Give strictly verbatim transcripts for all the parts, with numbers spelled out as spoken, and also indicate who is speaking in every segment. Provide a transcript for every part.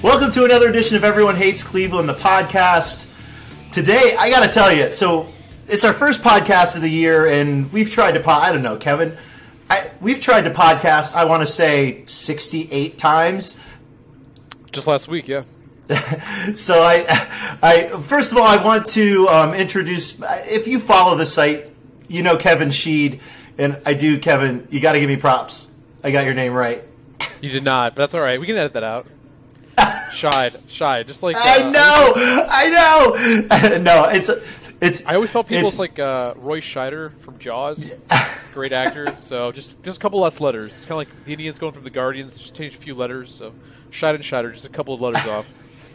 Speaker 1: Welcome to another edition of Everyone Hates Cleveland, the podcast. Today, I got to tell you, so it's our first podcast of the year, and we've tried to, po- I don't know, Kevin, I, we've tried to podcast, I want to say, sixty-eight times.
Speaker 2: Just last week, yeah.
Speaker 1: So I, I first of all, I want to um, introduce, if you follow the site, you know Kevin Sheed, and I do, Kevin, you got to give me props. I got your name right.
Speaker 2: You did not, but that's all right. We can edit that out. Shied, shied, just like uh,
Speaker 1: I know, I know. No, it's it's.
Speaker 2: I always tell people it's, it's like uh, Roy Scheider from Jaws, great actor. So just just a couple less letters. It's kind of like the Indians going from the Guardians. Just change a few letters. So Scheider and Scheider, just a couple of letters off.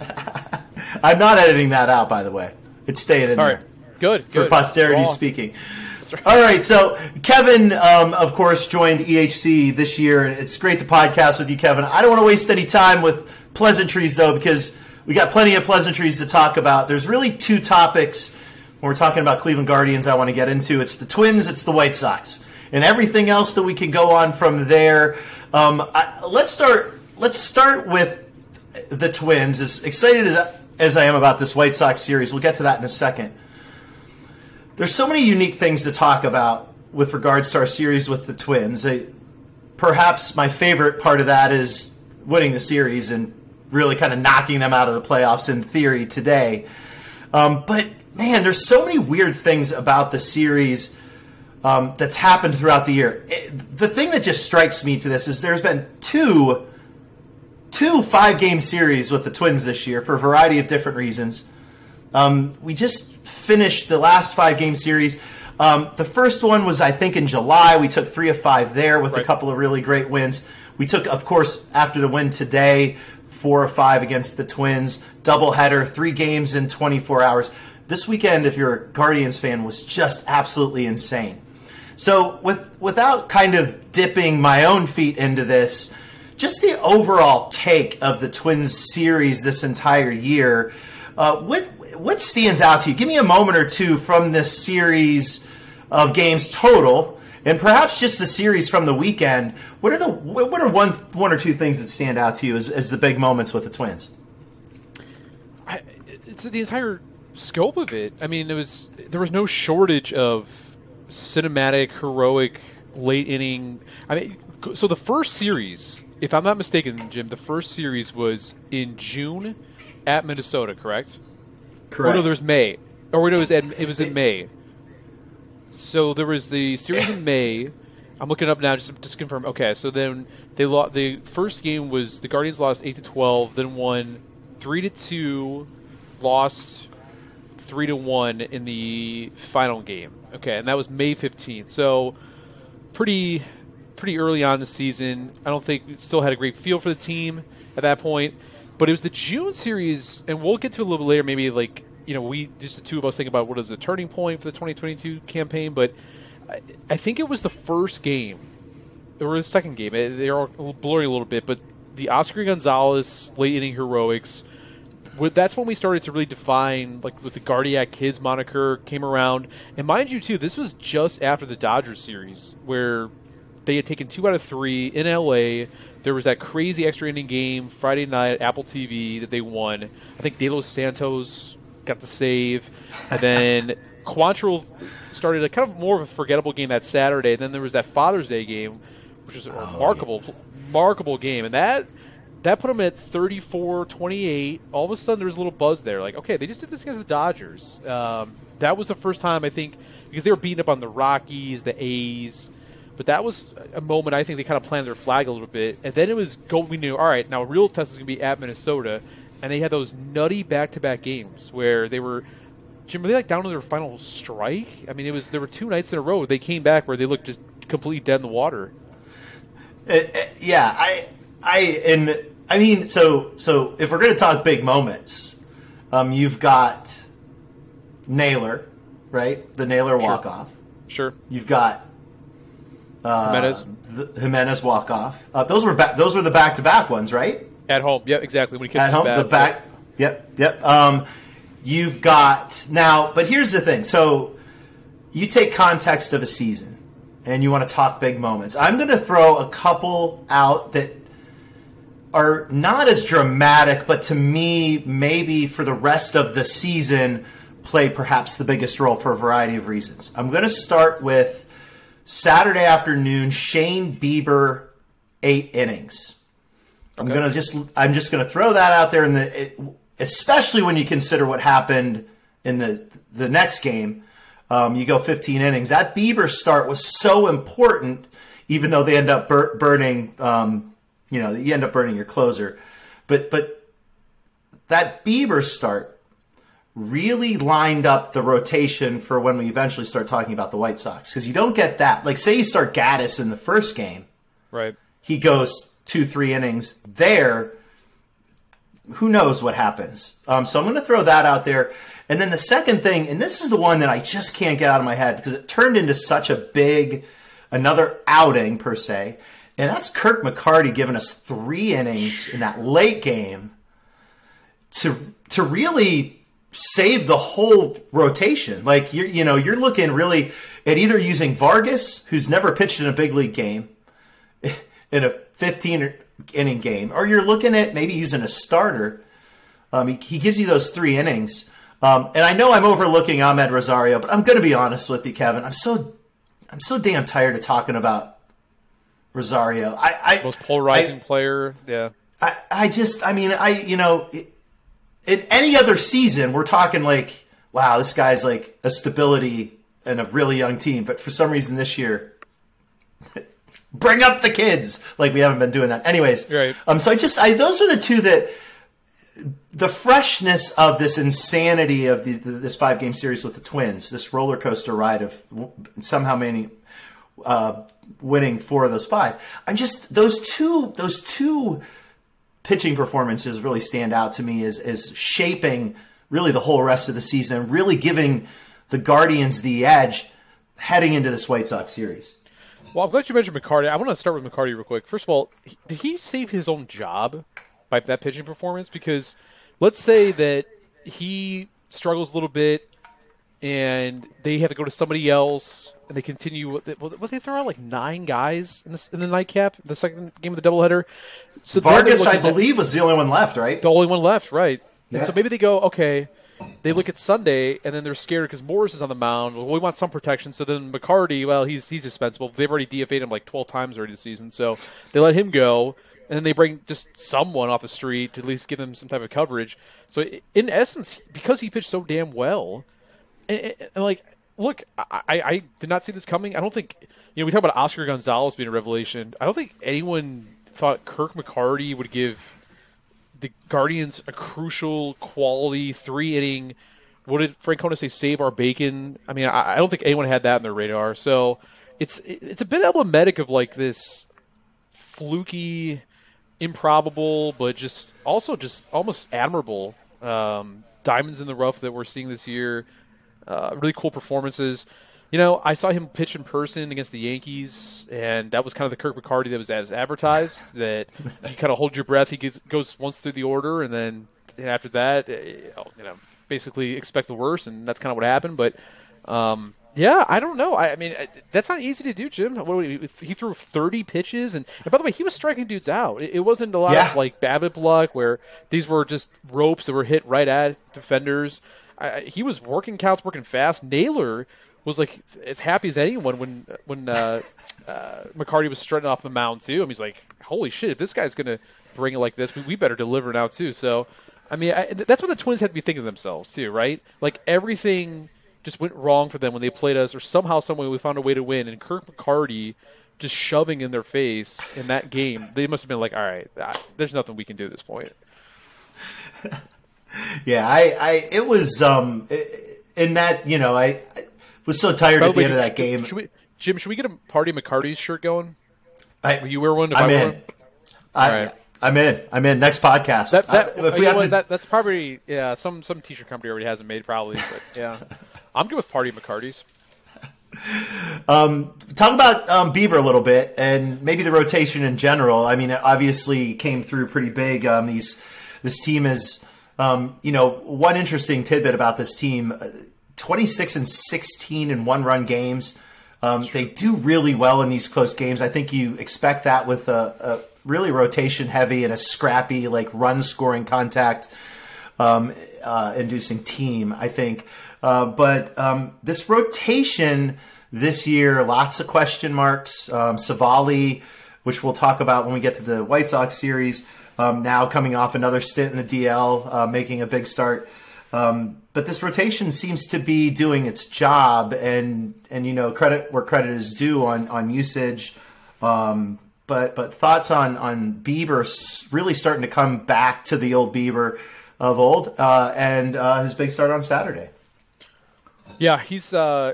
Speaker 1: I'm not editing that out, by the way. It's staying in
Speaker 2: all
Speaker 1: there.
Speaker 2: Right. Good,
Speaker 1: for
Speaker 2: good.
Speaker 1: posterity speaking. Right. All right, so Kevin, um, of course, joined E H C this year. It's great to podcast with you, Kevin. I don't want to waste any time with pleasantries, though, because we got plenty of pleasantries to talk about. There's really two topics when we're talking about Cleveland Guardians I want to get into. It's the Twins, it's the White Sox, and everything else that we can go on from there. Um, I, let's start. Let's start with the Twins. As excited as as I am about this White Sox series, we'll get to that in a second. There's so many unique things to talk about with regards to our series with the Twins. I, perhaps my favorite part of that is winning the series and really kind of knocking them out of the playoffs in theory today. Um, but, man, there's so many weird things about the series um, that's happened throughout the year. It, the thing that just strikes me to this is there's been two, two five-game series with the Twins this year for a variety of different reasons. Um, we just finished the last five-game series. Um, the first one was, I think, in July. We took three of five there with right. a couple of really great wins. We took, of course, after the win today, four or five against the Twins. Doubleheader, three games in twenty-four hours. This weekend, if you're a Guardians fan, was just absolutely insane. So with without kind of dipping my own feet into this, just the overall take of the Twins series this entire year, uh, what, what stands out to you? Give me a moment or two from this series of games total, and perhaps just the series from the weekend. What are the what are one one or two things that stand out to you as, as the big moments with the Twins?
Speaker 2: I, it's the entire scope of it. I mean, there was there was no shortage of cinematic, heroic, late inning. I mean, so the first series, if I'm not mistaken, Jim, the first series was in June at Minnesota, correct?
Speaker 1: Correct.
Speaker 2: Oh no, there was May. Or wait, no, it was in, it was in May. So there was the series in May. I'm looking up now just to, just to confirm. Okay, so then they lost. The first game was the Guardians lost eight to twelve, then won three to two, lost three to one in the final game. Okay, and that was May fifteenth. So pretty pretty early on in the season. I don't think we still had a great feel for the team at that point. But it was the June series, and we'll get to it a little bit later, maybe like, you know, we just the two of us think about what is the turning point for the twenty twenty-two campaign, but I, I think it was the first game, or the second game. It, they are blurring a little bit, but the Oscar Gonzalez late inning heroics, that's when we started to really define, like, with the Guardiac Kids moniker came around. And mind you, too, this was just after the Dodgers series, where they had taken two out of three in L A. There was that crazy extra inning game Friday night at Apple T V that they won. I think De Los Santos got the save, and then Quantrill started a kind of more of a forgettable game that Saturday. And then there was that Father's Day game, which was a oh, remarkable, yeah. remarkable game, and that that put them at thirty-four twenty-eight. All of a sudden, there was a little buzz there, like, okay, they just did this against the Dodgers. Um, that was the first time, I think, because they were beating up on the Rockies, the A's. But that was a moment I think they kind of planted their flag a little bit. And then it was go. We knew, all right, now a real test is going to be at Minnesota. And they had those nutty back-to-back games where they were, Jim, were they like down to their final strike? I mean, it was there were two nights in a row they came back where they looked just completely dead in the water.
Speaker 1: Uh, uh, yeah, I, I, and I mean, so so if we're going to talk big moments, um, you've got Naylor, right? The Naylor
Speaker 2: Sure.
Speaker 1: walk-off.
Speaker 2: Sure.
Speaker 1: You've got uh,
Speaker 2: Jimenez.
Speaker 1: the Jimenez walk-off. Uh, those were ba- those were the back-to-back ones, right?
Speaker 2: At home, yeah, exactly. When he kisses
Speaker 1: At home,
Speaker 2: bat,
Speaker 1: the back. Yep, yep. Um, you've got now, but here's the thing. So you take context of a season, and you want to talk big moments. I'm going to throw a couple out that are not as dramatic, but to me, maybe for the rest of the season, play perhaps the biggest role for a variety of reasons. I'm going to start with Saturday afternoon, Shane Bieber, eight innings. I'm
Speaker 2: Okay.
Speaker 1: going to just I'm just going to throw that out there in the it, especially when you consider what happened in the the next game. Um, you go fifteen innings. That Bieber start was so important, even though they end up bur- burning um, you know, you end up burning your closer. But but that Bieber start really lined up the rotation for when we eventually start talking about the White Sox. Because you don't get that. Like, say you start Gaddis in the first game.
Speaker 2: Right.
Speaker 1: He goes two, three innings there. Who knows what happens? Um, so I'm going to throw that out there. And then the second thing, and this is the one that I just can't get out of my head because it turned into such a big, another outing per se. And that's Kirk McCarty giving us three innings in that late game to to really save the whole rotation. Like, you're, you know, you're looking really at either using Vargas, who's never pitched in a big league game, in a fifteen inning game, or you're looking at maybe using a starter. Um, he, he gives you those three innings. Um, and I know I'm overlooking Ahmed Rosario, but I'm going to be honest with you, Kevin. I'm so I'm so damn tired of talking about Rosario. I, I
Speaker 2: Most polarizing
Speaker 1: I,
Speaker 2: player. Yeah.
Speaker 1: I, I just, I mean, I, you know, in any other season, we're talking like, wow, this guy's like a stability and a really young team. But for some reason this year, bring up the kids. Like, we haven't been doing that. Anyways,
Speaker 2: Right.
Speaker 1: um, so I just, I those are the two that, the freshness of this insanity of the, this five game series with the Twins, this roller coaster ride of somehow many. Uh, winning four of those five. I'm just those two those two pitching performances really stand out to me as as shaping really the whole rest of the season, really giving the Guardians the edge heading into this White Sox series.
Speaker 2: Well, I'm glad you mentioned McCarty. I want to start with McCarty real quick. First of all, did he save his own job by that pitching performance? Because let's say that he struggles a little bit and they have to go to somebody else and they continue. What they, what they throw out like nine guys in the in the nightcap, the second game of the doubleheader. So
Speaker 1: Vargas, I believe, was the only one left, right?
Speaker 2: The only one left, right?
Speaker 1: Yeah.
Speaker 2: And so maybe they go, okay. They look at Sunday and then they're scared because Morris is on the mound. Well, we want some protection. So then McCarty, well, he's he's dispensable. They've already D F A'd him like twelve times already this season, so they let him go. And then they bring just someone off the street to at least give him some type of coverage. So in essence, because he pitched so damn well, and, and like. Look, I, I did not see this coming. I don't think, you know, we talk about Oscar Gonzalez being a revelation. I don't think anyone thought Kirk McCarty would give the Guardians a crucial quality three-inning, what did Francona say, save our bacon? I mean, I, I don't think anyone had that on their radar. So it's it's a bit emblematic of like this fluky, improbable, but just also just almost admirable um, diamonds in the rough that we're seeing this year. Uh, really cool performances. You know, I saw him pitch in person against the Yankees, and that was kind of the Kirk McCarty that was as advertised, that you kind of hold your breath. He gets, goes once through the order, and then after that, you know, basically expect the worst, and that's kind of what happened. But, um, yeah, I don't know. I, I mean, that's not easy to do, Jim. What, he threw thirty pitches, and, and by the way, he was striking dudes out. It, it wasn't a lot
Speaker 1: yeah.
Speaker 2: of, like, BABIP luck where these were just ropes that were hit right at defenders. I, he was working counts, working fast. Naylor was like as happy as anyone when when uh, uh, McCarty was strutting off the mound too. I mean, he's like, "Holy shit! If this guy's gonna bring it like this, we, we better deliver now too." So, I mean, I, that's what the Twins had to be thinking of themselves too, right? Like everything just went wrong for them when they played us, or somehow, some way, we found a way to win. And Kirk McCarty just shoving in their face in that game, they must have been like, "All right, there's nothing we can do at this point."
Speaker 1: Yeah, I, I, it was, um, in that, you know, I, I was so tired at the
Speaker 2: way,
Speaker 1: end of that game.
Speaker 2: Should we, Jim, should we get a Party McCarty's shirt going?
Speaker 1: I,
Speaker 2: Will you wear one? If
Speaker 1: I'm
Speaker 2: I
Speaker 1: in.
Speaker 2: One?
Speaker 1: I,
Speaker 2: right.
Speaker 1: I'm in. I'm in. Next podcast.
Speaker 2: That, that,
Speaker 1: I, if
Speaker 2: you
Speaker 1: we
Speaker 2: know
Speaker 1: have
Speaker 2: what,
Speaker 1: to,
Speaker 2: that, that's probably, yeah, some, some t-shirt company already has it made probably, but yeah. I'm good with Party McCarty's.
Speaker 1: Um, talk about um, Bieber a little bit and maybe the rotation in general. I mean, it obviously came through pretty big. Um, these, this team is... Um, you know, one interesting tidbit about this team, uh, twenty-six and sixteen in one-run games. Um, they do really well in these close games. I think you expect that with a, a really rotation heavy and a scrappy, like run scoring contact um, uh, inducing team, I think. Uh, but um, this rotation this year, lots of question marks. Um, Savali, which we'll talk about when we get to the White Sox series, um, now coming off another stint in the D L, uh, making a big start. Um, but this rotation seems to be doing its job, and and you know, credit where credit is due on on usage. Um, but but thoughts on on Bieber really starting to come back to the old Bieber of old, uh, and uh, his big start on Saturday.
Speaker 2: Yeah, he's. Uh,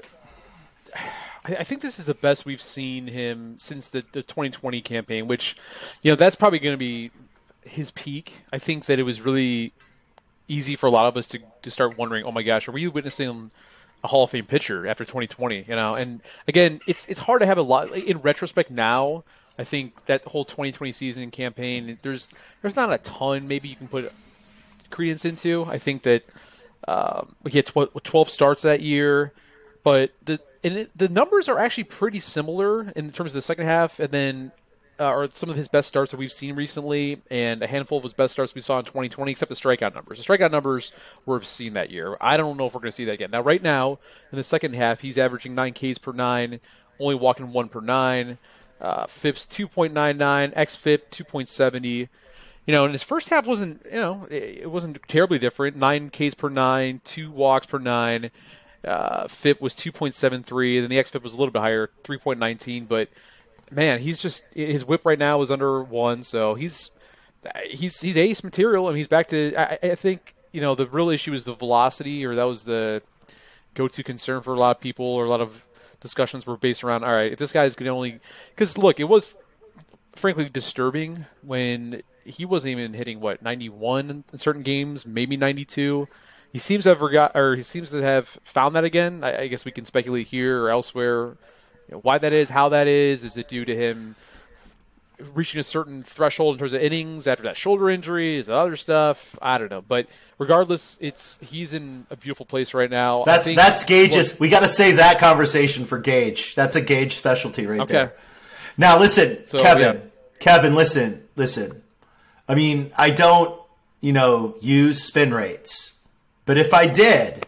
Speaker 2: I think this is the best we've seen him since the, the twenty twenty campaign, which, you know, that's probably going to be his peak. I think that it was really easy for a lot of us to, to start wondering, oh my gosh, are we witnessing a Hall of Fame pitcher after twenty twenty? You know, and again, it's it's hard to have a lot in retrospect now. I think that whole twenty twenty season campaign, there's there's not a ton maybe you can put credence into. I think that um, we had twelve starts that year, but the and it, the numbers are actually pretty similar in terms of the second half, and then uh, are some of his best starts that we've seen recently, and a handful of his best starts we saw in twenty twenty, except the strikeout numbers. The strikeout numbers were obscene that year. I don't know if we're going to see that again. Now, right now, in the second half, he's averaging nine Ks per nine, only walking one per nine. Uh, F I P's two point nine nine, X F I P two point seven zero. You know, and his first half wasn't, you know, it, it wasn't terribly different. nine Ks per nine, two walks per nine. Uh, F I P was two point seven three, and then the X F I P was a little bit higher, three point one nine. But man, he's just his whip right now is under one, so he's he's he's ace material, and he's back to. I, I think you know the real issue is the velocity, or that was the go-to concern for a lot of people, or a lot of discussions were based around. All right, if this guy's going to only because look, it was frankly disturbing when he wasn't even hitting what ninety-one in certain games, maybe ninety-two. He seems to have forgot, or he seems to have found that again. I, I guess we can speculate here or elsewhere, you know, why that is, how that is. Is it due to him reaching a certain threshold in terms of innings after that shoulder injury? Is it other stuff? I don't know. But regardless, it's he's in a beautiful place right now.
Speaker 1: That's that's Gage's. We got to save that conversation for Gage. That's a Gage specialty right
Speaker 2: okay.
Speaker 1: there. Now listen,
Speaker 2: so,
Speaker 1: Kevin.
Speaker 2: Yeah.
Speaker 1: Kevin, listen, listen. I mean, I don't, you know, use spin rates. But if I did,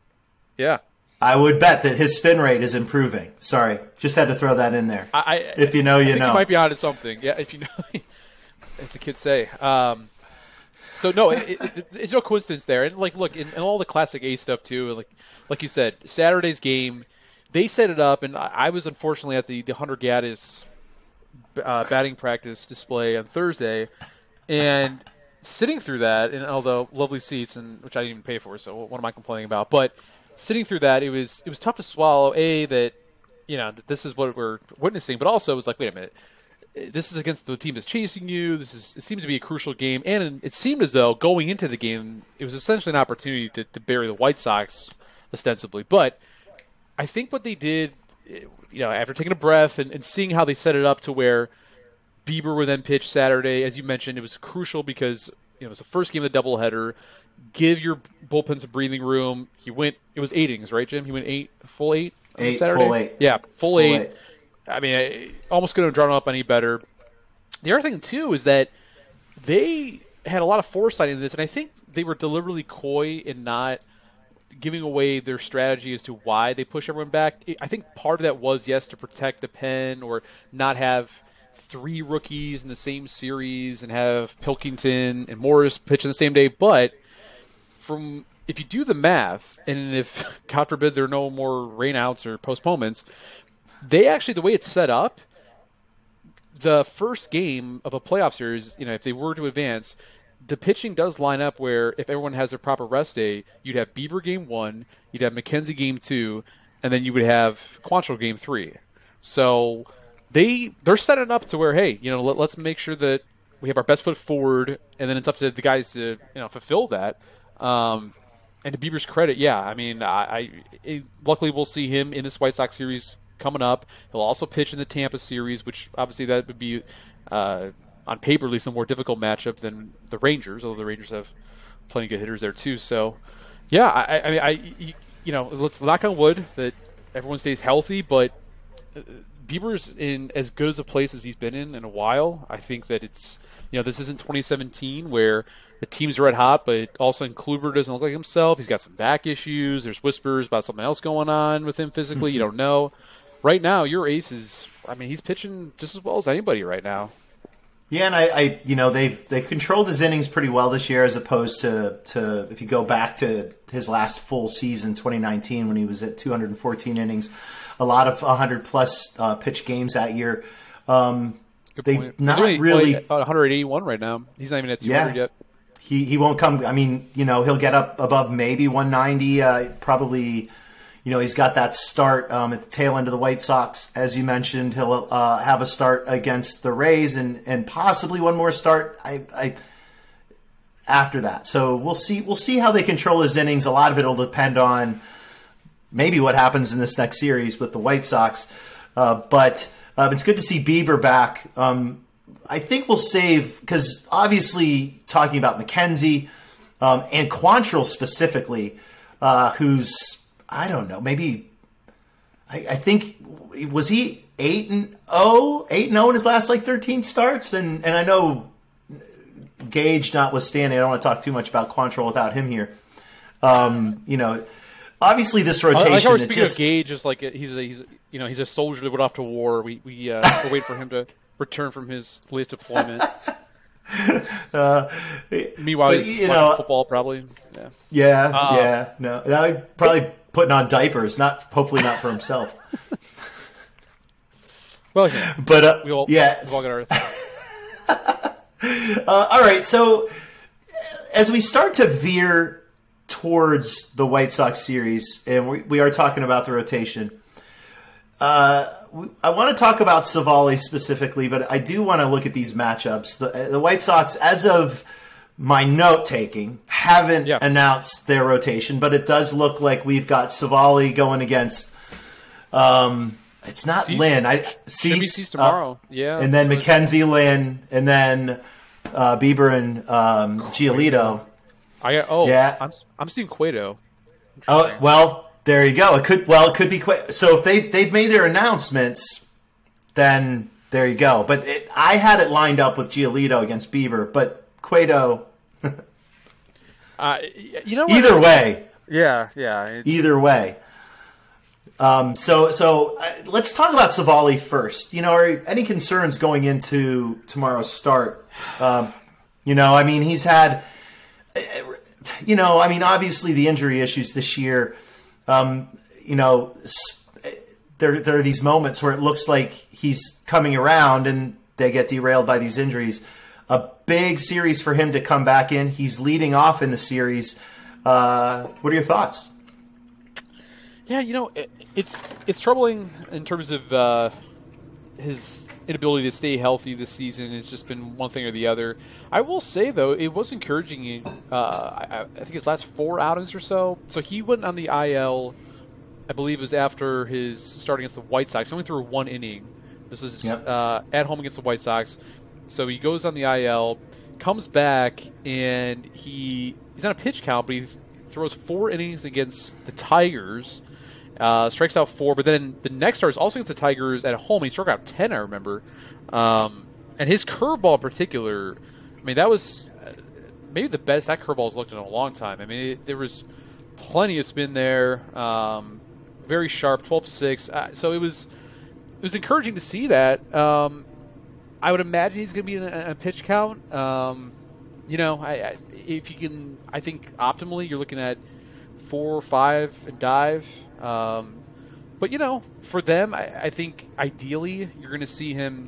Speaker 2: yeah,
Speaker 1: I would bet that his spin rate is improving. Sorry, just had to throw that in there.
Speaker 2: I, I,
Speaker 1: if you know,
Speaker 2: I
Speaker 1: you
Speaker 2: think
Speaker 1: know.
Speaker 2: You might be onto something. Yeah, if you know, as the kids say. Um, so no, it, it, it's no coincidence there. And like, look, in, in all the classic A stuff too. Like, like you said, Saturday's game, they set it up, and I, I was unfortunately at the the Hunter Gaddis uh, batting practice display on Thursday, and sitting through that, and although lovely seats, and which I didn't even pay for, so what am I complaining about? But sitting through that, it was it was tough to swallow. A that you know that this is what we're witnessing, but also it was like, wait a minute, this is against the team that's chasing you. This is it seems to be a crucial game, and it seemed as though going into the game, it was essentially an opportunity to, to bury the White Sox ostensibly. But I think what they did, you know, after taking a breath and, and seeing how they set it up to where Bieber would then pitch Saturday. As you mentioned, it was crucial because you know, it was the first game of the doubleheader. Give your bullpen some breathing room. He went. It was eight innings, right, Jim? He went eight, full eight on
Speaker 1: eight,
Speaker 2: Saturday.
Speaker 1: Full eight.
Speaker 2: Yeah, full,
Speaker 1: full
Speaker 2: eight.
Speaker 1: eight.
Speaker 2: I mean, I almost couldn't have drawn up any better. The other thing too is that they had a lot of foresight in this, and I think they were deliberately coy in not giving away their strategy as to why they push everyone back. I think part of that was yes to protect the pen or not have three rookies in the same series and have Pilkington and Morris pitch on the same day. But from if you do the math, and if, God forbid, there are no more rainouts or postponements, they actually, the way it's set up, the first game of a playoff series, you know, if they were to advance, the pitching does line up where if everyone has their proper rest day, you'd have Bieber game one, you'd have McKenzie game two, and then you would have Quantrill game three. So They they're setting up to where, hey, you know, let, let's make sure that we have our best foot forward, and then it's up to the guys to you know fulfill that. Um, and to Bieber's credit, yeah, I mean, I, I it, luckily we'll see him in this White Sox series coming up. He'll also pitch in the Tampa series, which obviously that would be uh, on paper at least a more difficult matchup than the Rangers, although the Rangers have plenty of good hitters there too. So, yeah, I, I mean, I you know, let's knock on wood that everyone stays healthy, but Bieber's in as good as a place as he's been in in a while. I think that it's, you know, this isn't twenty seventeen where the team's red hot, but all of a sudden Kluber doesn't look like himself. He's got some back issues. There's whispers about something else going on with him physically. You don't know. Right now, your ace is, I mean, he's pitching just as well as anybody right now.
Speaker 1: Yeah, and I, I, you know, they've they've controlled his innings pretty well this year, as opposed to, to if you go back to his last full season, twenty nineteen, when he was at two hundred fourteen innings, a lot of one hundred plus uh, pitch games that year. Um, they've not
Speaker 2: He's
Speaker 1: really
Speaker 2: about one eighty-one right now. He's not even at two hundred
Speaker 1: yeah.
Speaker 2: yet.
Speaker 1: He he won't come. I mean, you know, he'll get up above maybe one ninety. Uh, probably, you know, he's got that start um, at the tail end of the White Sox, as you mentioned. He'll uh, have a start against the Rays, and, and possibly one more start. I, I after that. So we'll see. We'll see how they control his innings. A lot of it will depend on maybe what happens in this next series with the White Sox. Uh, but uh, it's good to see Bieber back. Um, I think we'll save, because obviously talking about McKenzie um, and Quantrill specifically, uh, who's, I don't know, maybe, I, I think, was he eight and oh, eight and oh in his last like thirteen starts? And and I know Gage notwithstanding, I don't want to talk too much about Quantrill without him here. Um, you know, obviously this rotation.
Speaker 2: I like how we're
Speaker 1: it
Speaker 2: speaking
Speaker 1: just,
Speaker 2: of Gage, is like a, he's a, he's you know he's a soldier that went off to war. We we uh, we're waiting for him to return from his latest deployment.
Speaker 1: uh,
Speaker 2: Meanwhile,
Speaker 1: but,
Speaker 2: he's
Speaker 1: you
Speaker 2: watching
Speaker 1: know,
Speaker 2: football probably. Yeah,
Speaker 1: yeah,
Speaker 2: Uh,
Speaker 1: yeah. No, now probably putting on diapers. Not hopefully not for himself.
Speaker 2: Well, yeah.
Speaker 1: But uh,
Speaker 2: we all
Speaker 1: yeah.
Speaker 2: we all got our.
Speaker 1: uh, all right. So as we start to veer towards the White Sox series, and we, we are talking about the rotation. Uh, we, I want to talk about Savali specifically, but I do want to look at these matchups. The, the White Sox, as of my note taking, haven't
Speaker 2: Yeah.
Speaker 1: announced their rotation, but it does look like we've got Savali going against. Um, it's not
Speaker 2: Cease.
Speaker 1: Lynn. I
Speaker 2: Should be
Speaker 1: Cease,
Speaker 2: Cease tomorrow.
Speaker 1: uh,
Speaker 2: yeah,
Speaker 1: and then
Speaker 2: so
Speaker 1: Mackenzie Lynn, and then uh, Bieber and um, Giolito.
Speaker 2: I got, oh
Speaker 1: Yeah.
Speaker 2: I'm I'm seeing Cueto.
Speaker 1: Oh well. There you go. It could well, it could be quick. So if they they've made their announcements, then there you go. But it, I had it lined up with Giolito against Bieber, but Cueto.
Speaker 2: Uh, you know what?
Speaker 1: Either way,
Speaker 2: Yeah, yeah. it's-
Speaker 1: either way. Um, so so uh, let's talk about Savali first. You know, are any concerns going into tomorrow's start? Um, you know, I mean, he's had. You know, I mean, obviously the injury issues this year. Um, you know, there there are these moments where it looks like he's coming around and they get derailed by these injuries. A big series for him to come back in. He's leading off in the series. Uh, what are your thoughts?
Speaker 2: Yeah, you know, it, it's it's troubling in terms of uh, his inability to stay healthy this season. It's just been one thing or the other. I will say, though, it was encouraging. Uh, I, I think his last four outings or so. So he went on the I L, I believe it was after his start against the White Sox. He only threw one inning. This was
Speaker 1: Yep.
Speaker 2: uh, at home against the White Sox. So he goes on the I L, comes back, and he he's on a pitch count, but he throws four innings against the Tigers. Uh, strikes out four, but then the next start is also against the Tigers at home. He struck out ten, I remember. Um, and his curveball in particular, I mean, that was uh, maybe the best that curveball has looked in a long time. I mean, it, there was plenty of spin there, um, very sharp, twelve six. Uh, so it was it was encouraging to see that. Um, I would imagine he's going to be in a, a pitch count. Um, you know, I, I, if you can, I think optimally you're looking at four or five and dive. Um, but, you know, for them, I, I think ideally you're going to see him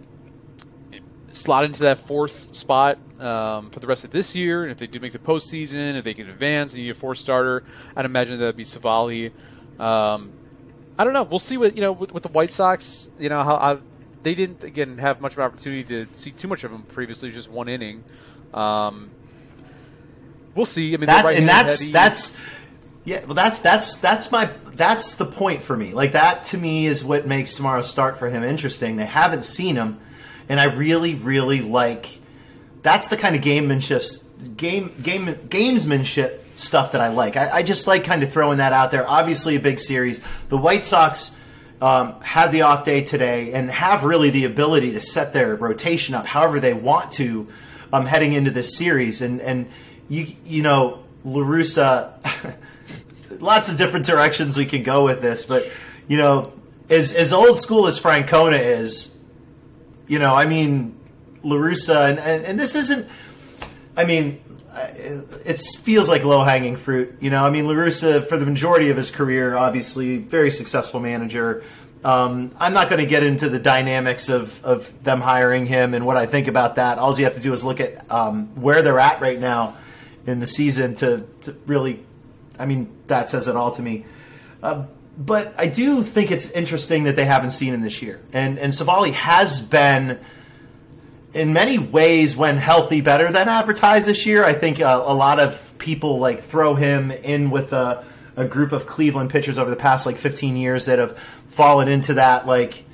Speaker 2: slot into that fourth spot um, for the rest of this year. And if they do make the postseason, if they can advance and you need a fourth starter, I'd imagine that would be Savali. Um, I don't know. We'll see what, you know, with, with the White Sox, you know, how, how they didn't, again, have much of an opportunity to see too much of him previously, just one inning. Um, we'll see. I mean,
Speaker 1: That,
Speaker 2: right
Speaker 1: and that's
Speaker 2: heady.
Speaker 1: that's yeah. Well, that's that's that's my that's the point for me. Like that to me is what makes tomorrow's start for him interesting. They haven't seen him, and I really really like. That's the kind of gamemanship, game game gamesmanship stuff that I like. I, I just like kind of throwing that out there. Obviously, a big series. The White Sox, um, had the off day today and have really the ability to set their rotation up however they want to um, heading into this series. And, and you, you know, La Russa, lots of different directions we can go with this, but, you know, as, as old school as Francona is, you know, I mean, La Russa, and, and, and this isn't, I mean, it feels like low-hanging fruit. You know, I mean, La Russa, for the majority of his career, obviously, very successful manager. Um, I'm not going to get into the dynamics of, of them hiring him and what I think about that. All you have to do is look at um, where they're at right now in the season to, to really, I mean, that says it all to me. Uh, but I do think it's interesting that they haven't seen him this year. And, and Savali has been, in many ways, when healthy, better than advertised this year. I think uh, a lot of people like throw him in with a, a group of Cleveland pitchers over the past like fifteen years that have fallen into that like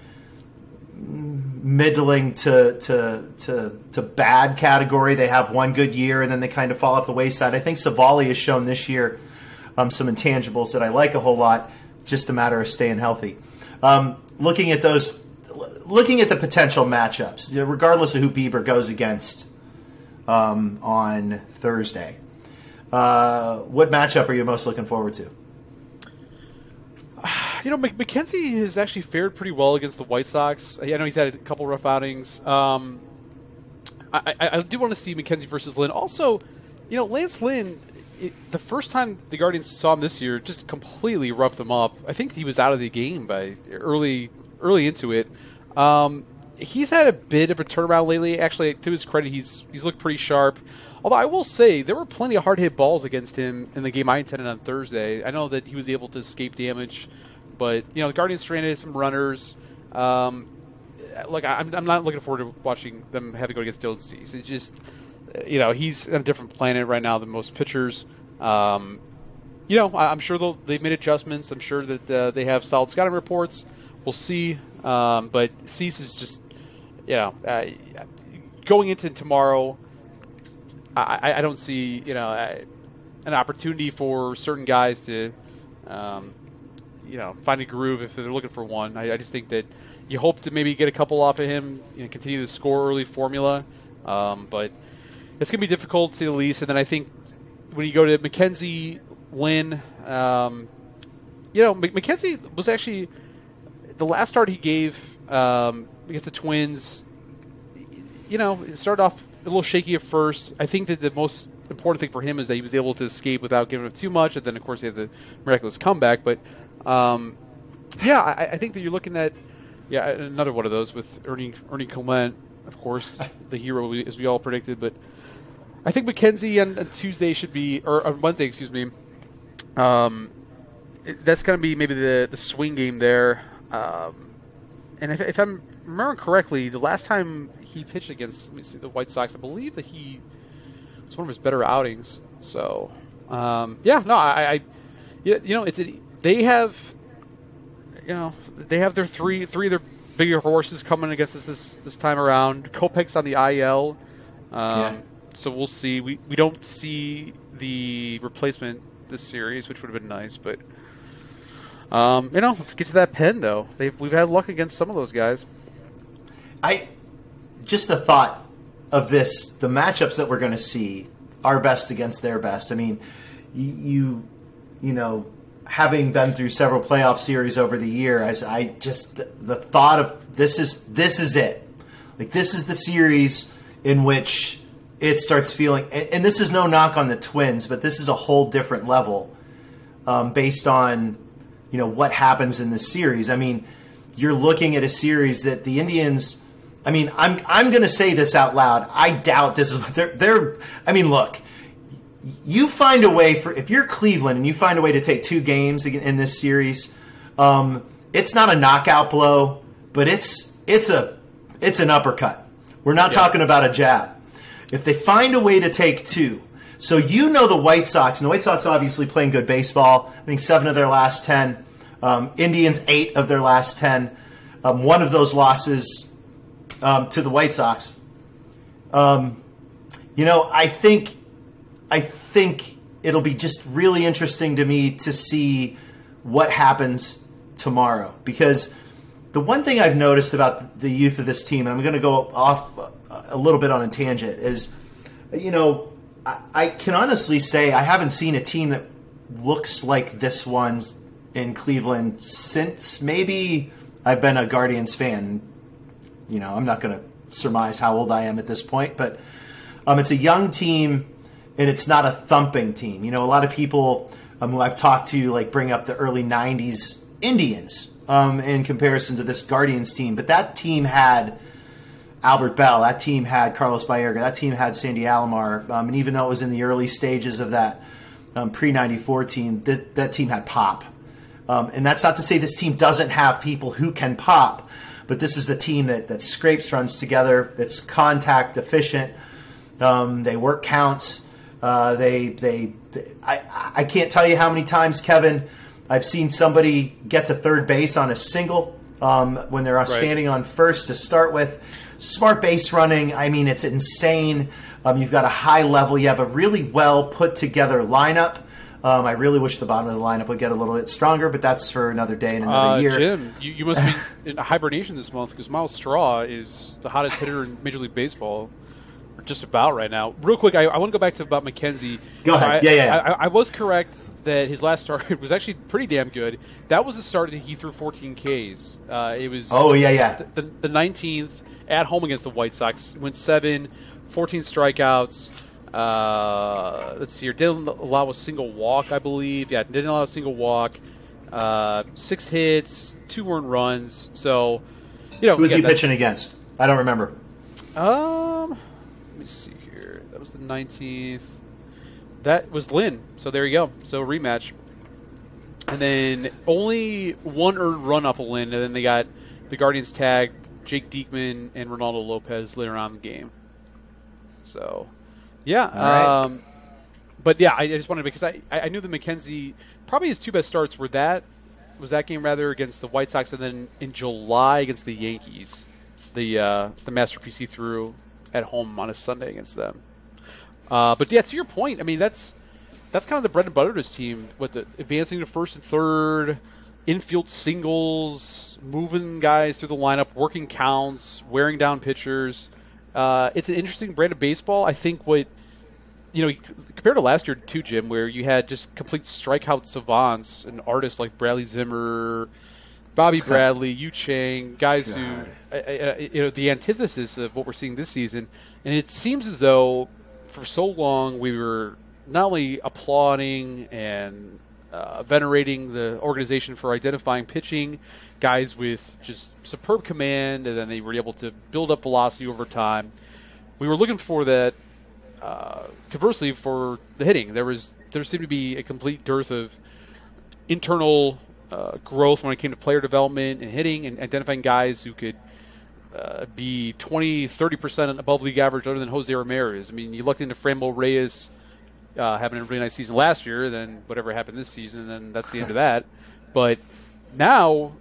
Speaker 1: middling to to to to bad category. They have one good year and then they kind of fall off the wayside. I think Savali has shown this year um, some intangibles that I like a whole lot. Just a matter of staying healthy. Um, looking at those. Looking at the potential matchups, regardless of who Bieber goes against um, on Thursday, uh, what matchup are you most looking forward to?
Speaker 2: You know, McKenzie has actually fared pretty well against the White Sox. I know he's had a couple rough outings. Um, I, I, I do want to see McKenzie versus Lynn. Also, you know, Lance Lynn, it, the first time the Guardians saw him this year, just completely roughed them up. I think he was out of the game by early early into it. Um, he's had a bit of a turnaround lately. Actually, to his credit, he's he's looked pretty sharp. Although I will say there were plenty of hard hit balls against him in the game I intended on Thursday. I know that he was able to escape damage, but you know the Guardians stranded some runners. Um, look, I'm I'm not looking forward to watching them have to go against Dylan Cease. It's just you know he's on a different planet right now than most pitchers. Um, you know I, I'm sure they'll, they've made adjustments. I'm sure that uh, they have solid scouting reports. We'll see. Um, but Cease is just, you know, uh, going into tomorrow, I, I don't see, you know, uh, an opportunity for certain guys to, um, you know, find a groove if they're looking for one. I, I just think that you hope to maybe get a couple off of him, you know, continue the score early formula. Um, but it's going to be difficult to the least. And then I think when you go to McKenzie, Lynn, um, you know, McKenzie was actually – the last start he gave um, against the Twins, you know, it started off a little shaky at first. I think that the most important thing for him is that he was able to escape without giving up too much, and then, of course, he had the miraculous comeback. But, um, yeah, I, I think that you're looking at, yeah, another one of those with Ernie Ernie Clement, of course, the hero, as we all predicted. But I think McKenzie on, on Tuesday should be, or on Wednesday, excuse me, um, it, that's going to be maybe the, the swing game there. Um, and if, if I'm remembering correctly, the last time he pitched against let me see, the White Sox, I believe that he was one of his better outings. So, um, yeah, no, I, I, you know, it's a, they have, you know, they have their three three of their bigger horses coming against us this this time around. Kopech's on the I L, um, yeah. So we'll see. We we don't see the replacement this series, which would have been nice, but. Um, you know, let's get to that pen, though. They've, we've had luck against some of those guys.
Speaker 1: I just the thought of this, the matchups that we're going to see, our best against their best. I mean, you, you, you know, having been through several playoff series over the year, as I just the, the thought of this is this is it. Like this is the series in which it starts feeling, and, and this is no knock on the Twins, but this is a whole different level um, based on. You know, what happens in this series. I mean, you're looking at a series that the Indians, I mean, I'm I'm going to say this out loud. I doubt this is what they're, they're, I mean, look, you find a way for, if you're Cleveland and you find a way to take two games in this series, um, it's not a knockout blow, but it's, it's a, it's an uppercut. We're not yeah. talking about a jab. If they find a way to take two, so you know the White Sox, and the White Sox obviously playing good baseball. I think seven of their last ten. Um, Indians, eight of their last ten. Um, one of those losses um, to the White Sox. Um, you know, I think, I think it'll be just really interesting to me to see what happens tomorrow, because the one thing I've noticed about the youth of this team, and I'm going to go off a little bit on a tangent, is, you know, I, I can honestly say I haven't seen a team that looks like this one in Cleveland since maybe I've been a Guardians fan. You know, I'm not going to surmise how old I am at this point, but um, it's a young team, and it's not a thumping team. You know, a lot of people um, who I've talked to like bring up the early nineties Indians um, in comparison to this Guardians team, but that team had Albert Bell, that team had Carlos Baerga, that team had Sandy Alomar, um, and even though it was in the early stages of that um, pre ninety-four team, that, that team had pop. Um, and that's not to say this team doesn't have people who can pop, but this is a team that, that scrapes runs together, that's contact efficient, um, they work counts, uh, they, they, they I, I can't tell you how many times, Kevin, I've seen somebody get to third base on a single um, when they're right. standing on first to start with. Smart base running, I mean, it's insane. Um, you've got a high level. You have a really well put together lineup. Um, I really wish the bottom of the lineup would get a little bit stronger, but that's for another day and another
Speaker 2: uh,
Speaker 1: year.
Speaker 2: Jim, you, you must be in hibernation this month because Miles Straw is the hottest hitter in Major League Baseball, or just about right now. Real quick, I, I want to go back to about McKenzie.
Speaker 1: Go ahead.
Speaker 2: I,
Speaker 1: yeah, yeah. yeah.
Speaker 2: I, I was correct that his last start was actually pretty damn good. That was a start that he threw fourteen Ks. Uh, it was
Speaker 1: oh yeah, yeah.
Speaker 2: The, the, the nineteenth at home against the White Sox, went seven, fourteen strikeouts. Uh, let's see here. Didn't allow a single walk, I believe. Yeah, didn't allow a single walk. Uh, six hits, two earned runs. So, you know,
Speaker 1: who was
Speaker 2: again,
Speaker 1: he pitching against? I don't remember.
Speaker 2: Um, let me see here. That was the nineteenth. That was Lynn. So there you go. So rematch. And then only one earned run off of Lynn, and then they got the Guardians tagged Jake Diekman and Ronaldo Lopez later on in the game. So, yeah.
Speaker 1: Right.
Speaker 2: Um, but, yeah, I just wanted to – because I, I knew that McKenzie – probably his two best starts were that – was that game, rather, against the White Sox, and then in July against the Yankees, the uh, the masterpiece he threw at home on a Sunday against them. Uh, but, yeah, to your point, I mean, that's that's kind of the bread and butter of this team, with the advancing to first and third – infield singles, moving guys through the lineup, working counts, wearing down pitchers. Uh, it's an interesting brand of baseball. I think what, you know, compared to last year too, Jim, where you had just complete strikeout savants and artists like Bradley Zimmer, Bobby Bradley, Yu Chang, guys God. who, uh, uh, you know, the antithesis of what we're seeing this season. And it seems as though for so long we were not only applauding and Uh, venerating the organization for identifying pitching guys with just superb command, and then they were able to build up velocity over time. We were looking for that. Uh, conversely, for the hitting, there was there seemed to be a complete dearth of internal uh, growth when it came to player development and hitting, and identifying guys who could uh, be twenty, thirty percent above league average, other than Jose Ramirez. I mean, you looked into Franmil Reyes. Uh, having a really nice season last year, then whatever happened this season, then that's the end of that. But now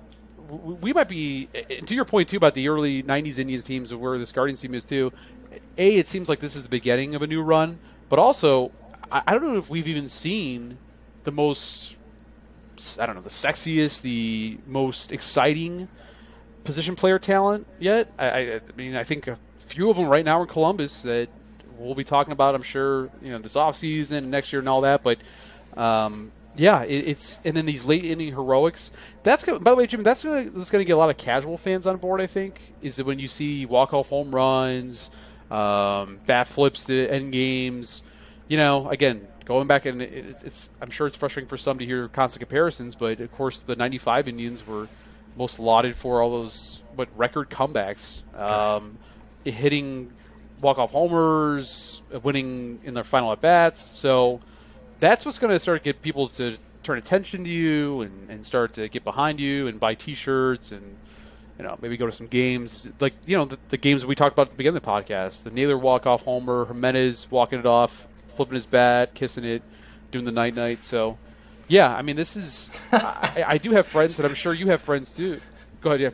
Speaker 2: w- we might be, to your point too about the early nineties Indians teams and where this Guardians team is too, A, it seems like this is the beginning of a new run, but also I, I don't know if we've even seen the most, I don't know, the sexiest, the most exciting position player talent yet. I, I, I mean, I think a few of them right now in Columbus that we'll be talking about, I'm sure, you know, this offseason and next year and all that. But, um, yeah, it, it's – and then these late-inning heroics. That's gonna, by the way, Jim, that's going to get a lot of casual fans on board, I think, is that when you see walk-off home runs, um, bat flips to end games. You know, again, going back, and it, it's I'm sure it's frustrating for some to hear constant comparisons, but, of course, the ninety-five Indians were most lauded for all those, what, record comebacks, um, hitting – walk-off homers, winning in their final at-bats. So that's what's going to start to get people to turn attention to you and, and start to get behind you and buy T-shirts and, you know, maybe go to some games. Like, you know, the, the games that we talked about at the beginning of the podcast. The Naylor walk-off homer, Jimenez walking it off, flipping his bat, kissing it, doing the night-night. So, yeah, I mean, this is – I, I do have friends, and I'm sure you have friends too. Go ahead, yeah.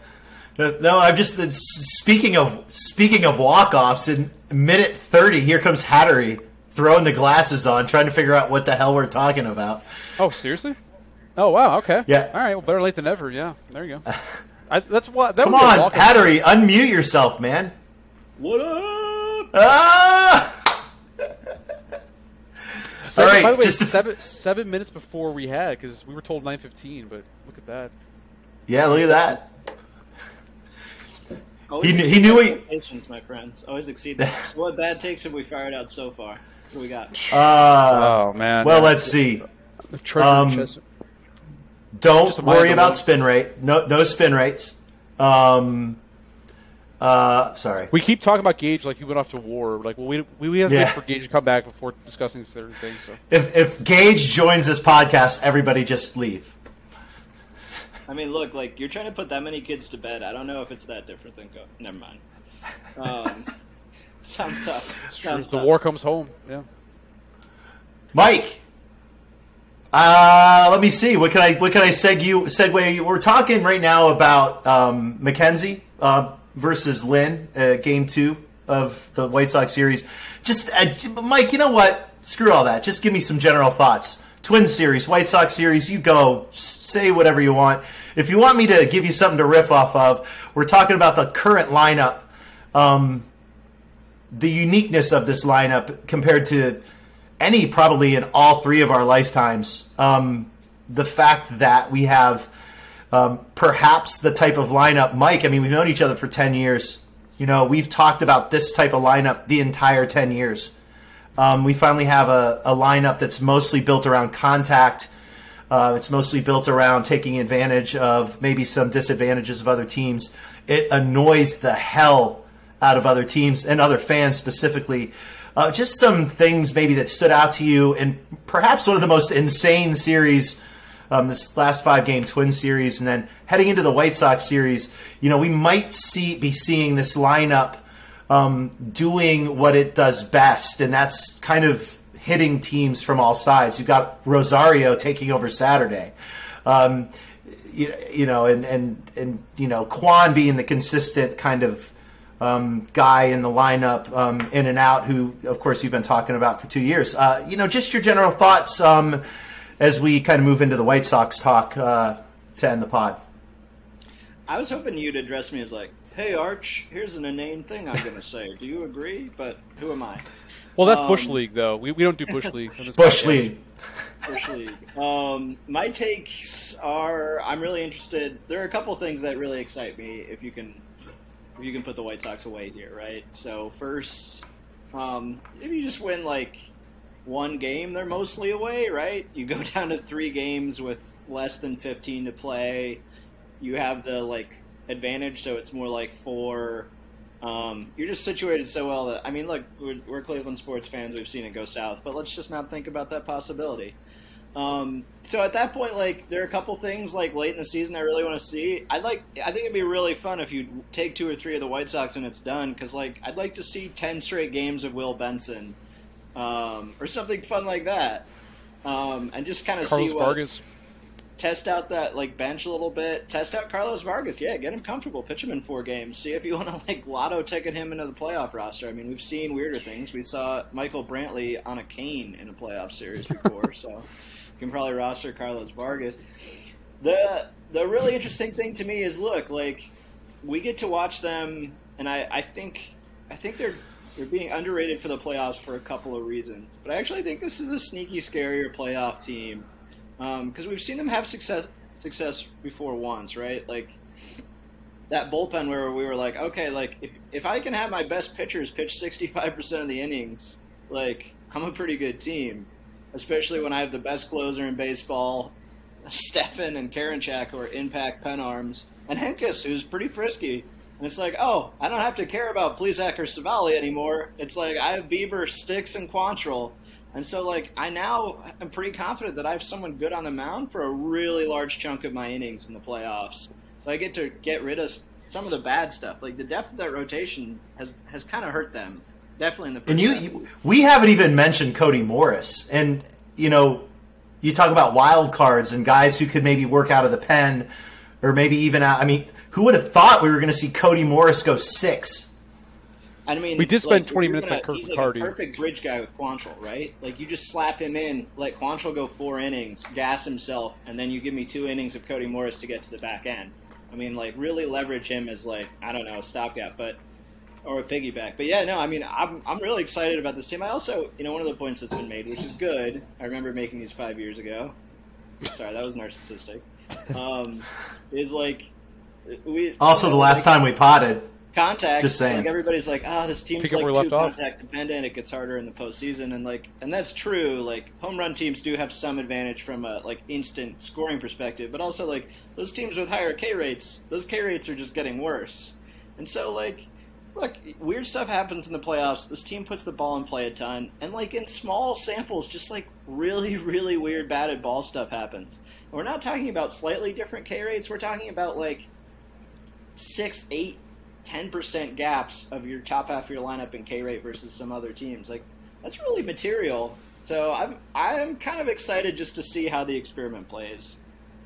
Speaker 1: No, I'm just speaking of speaking of walk-offs. In minute thirty, here comes Hattery throwing the glasses on, trying to figure out what the hell we're talking about.
Speaker 2: Oh, seriously? Oh wow, okay.
Speaker 1: Yeah.
Speaker 2: All right. Well, better late than never. Yeah. There you go. I, that's what. That
Speaker 1: Come
Speaker 2: would be a
Speaker 1: on,
Speaker 2: walk-up.
Speaker 1: Hattery, unmute yourself, man.
Speaker 3: What up?
Speaker 1: Ah!
Speaker 2: Seven,
Speaker 1: All right,
Speaker 2: by the way,
Speaker 1: just to-
Speaker 2: seven seven minutes before we had, because we were told nine fifteen, but look at that.
Speaker 1: Yeah, look at that.
Speaker 3: Always
Speaker 1: He knew- he
Speaker 3: exceed
Speaker 1: knew he-
Speaker 3: expectations, my friends. Always exceed them. So what bad takes have we fired out so far? What do we got?
Speaker 1: Uh,
Speaker 2: oh man.
Speaker 1: well, let's see.
Speaker 2: Treasure
Speaker 1: um,
Speaker 2: chest.
Speaker 1: Don't
Speaker 2: Just a
Speaker 1: worry
Speaker 2: minor
Speaker 1: about
Speaker 2: one.
Speaker 1: spin rate. No, no spin rates. Um, uh, sorry.
Speaker 2: We keep talking about Gage like he went off to war. Like, well, we we, we have to
Speaker 1: Yeah.
Speaker 2: wait for Gage to come back before discussing certain things. So.
Speaker 1: If if Gage joins this podcast, everybody just leave.
Speaker 3: I mean, look, like you're trying to put that many kids to bed. I don't know if it's that different than go. Never mind. Um, sounds tough.
Speaker 2: It's true.
Speaker 3: Sounds
Speaker 2: The
Speaker 3: tough.
Speaker 2: war comes home. Yeah.
Speaker 1: Mike, uh, let me see. What can I what can I seg you, segue? We're talking right now about um, McKenzie uh, versus Lynn, uh, game two of the White Sox series. Just uh, Mike, you know what? Screw all that. Just give me some general thoughts. Twin series, White Sox series. You go. S- Say whatever you want. If you want me to give you something to riff off of, we're talking about the current lineup. Um, the uniqueness of this lineup compared to any probably in all three of our lifetimes. Um, the fact that we have um, perhaps the type of lineup, Mike, I mean, we've known each other for ten years. You know, we've talked about this type of lineup the entire ten years. Um, we finally have a, a lineup that's mostly built around contact. Uh, it's mostly built around taking advantage of maybe some disadvantages of other teams. It annoys the hell out of other teams and other fans specifically. Uh, just some things maybe that stood out to you, and perhaps one of the most insane series, um, this last five-game Twin series, and then heading into the White Sox series, you know, we might see be seeing this lineup um, doing what it does best, and that's kind of hitting teams from all sides. You've got Rosario taking over Saturday. Um, you, you know, and, and, and, you know, Kwan being the consistent kind of um, guy in the lineup, um, in and out, who, of course, you've been talking about for two years. Uh, you know, just your general thoughts um, as we kind of move into the White Sox talk uh, to end the pod.
Speaker 3: I was hoping you'd address me as like, "Hey, Arch, here's an inane thing I'm going to say. Do you agree?" But who am I?
Speaker 2: Well, that's Bush
Speaker 3: Um,
Speaker 2: League, though. We we don't do Bush League. On this
Speaker 1: Bush
Speaker 2: podcast.
Speaker 1: League.
Speaker 3: Bush League. Um, my takes are: I'm really interested. There are a couple things that really excite me. If you can, if you can put the White Sox away here, right? So first, um, if you just win like one game, they're mostly away, right? You go down to three games with less than fifteen to play. You have the like advantage, so it's more like four. Um, you're just situated so well that, I mean, look, we're, we're Cleveland sports fans. We've seen it go south, but let's just not think about that possibility. Um, so at that point, like, there are a couple things, like, late in the season I really want to see. I'd like, I think it'd be really fun if you take two or three of the White Sox and it's done, because, like, I'd like to see ten straight games of Will Benson, um, or something fun like that. Um, and just kind of see
Speaker 2: Carlos
Speaker 3: what...
Speaker 2: Vargas.
Speaker 3: Test out that like bench a little bit. Test out Carlos Vargas. Yeah, get him comfortable. Pitch him in four games. See if you want to like lotto ticket him into the playoff roster. I mean, we've seen weirder things. We saw Michael Brantley on a cane in a playoff series before, so you can probably roster Carlos Vargas. The the really interesting thing to me is, look, like we get to watch them, and I, I think I think they're they're being underrated for the playoffs for a couple of reasons. But I actually think this is a sneaky, scarier playoff team. Because um, we've seen them have success success before once, right? Like that bullpen where we were like, okay, like if if I can have my best pitchers pitch sixty-five percent of the innings, like I'm a pretty good team. Especially when I have the best closer in baseball, Stefan and Karinchak, who are impact pen arms, and Henkes, who's pretty frisky. And it's like, oh, I don't have to care about Plesac or Savali anymore. It's like I have Bieber, Sticks, and Quantrill. And so, like, I now am pretty confident that I have someone good on the mound for a really large chunk of my innings in the playoffs. So I get to get rid of some of the bad stuff. Like, the depth of that rotation has, has kind of hurt them, definitely in the first
Speaker 1: And you,
Speaker 3: half.
Speaker 1: you, we haven't even mentioned Cody Morris. And, you know, you talk about wild cards and guys who could maybe work out of the pen or maybe even out. I mean, who would have thought we were going to see Cody Morris go six?
Speaker 3: I mean,
Speaker 2: we did spend
Speaker 3: like,
Speaker 2: twenty
Speaker 3: you're
Speaker 2: minutes
Speaker 3: gonna,
Speaker 2: on Kirk
Speaker 3: he's like
Speaker 2: McCarty.
Speaker 3: a perfect bridge guy with Quantrill, right? Like, you just slap him in, let Quantrill go four innings, gas himself, and then you give me two innings of Cody Morris to get to the back end. I mean, like, really leverage him as, like, I don't know, a stopgap, but or a piggyback. But yeah, no, I mean, I'm I'm really excited about this team. I also, you know, one of the points that's been made, which is good. I remember making these five years ago. Sorry, that was narcissistic. Um, is like we
Speaker 1: Also, the last
Speaker 3: like,
Speaker 1: time we potted.
Speaker 3: contact.
Speaker 1: Just saying.
Speaker 3: Like, everybody's like, oh, this team's
Speaker 2: Pick up
Speaker 3: like
Speaker 2: where we
Speaker 3: too
Speaker 2: left off.
Speaker 3: contact dependent. It gets harder in the postseason, and like, and that's true. Like, home run teams do have some advantage from a like instant scoring perspective, but also like those teams with higher K rates, those K rates are just getting worse. And so like, look, weird stuff happens in the playoffs. This team puts the ball in play a ton, and like in small samples, just like really, really weird batted ball stuff happens. And we're not talking about slightly different K rates. We're talking about like six, eight. ten percent gaps of your top half of your lineup in K rate versus some other teams. Like, that's really material. So I'm I'm kind of excited just to see how the experiment plays.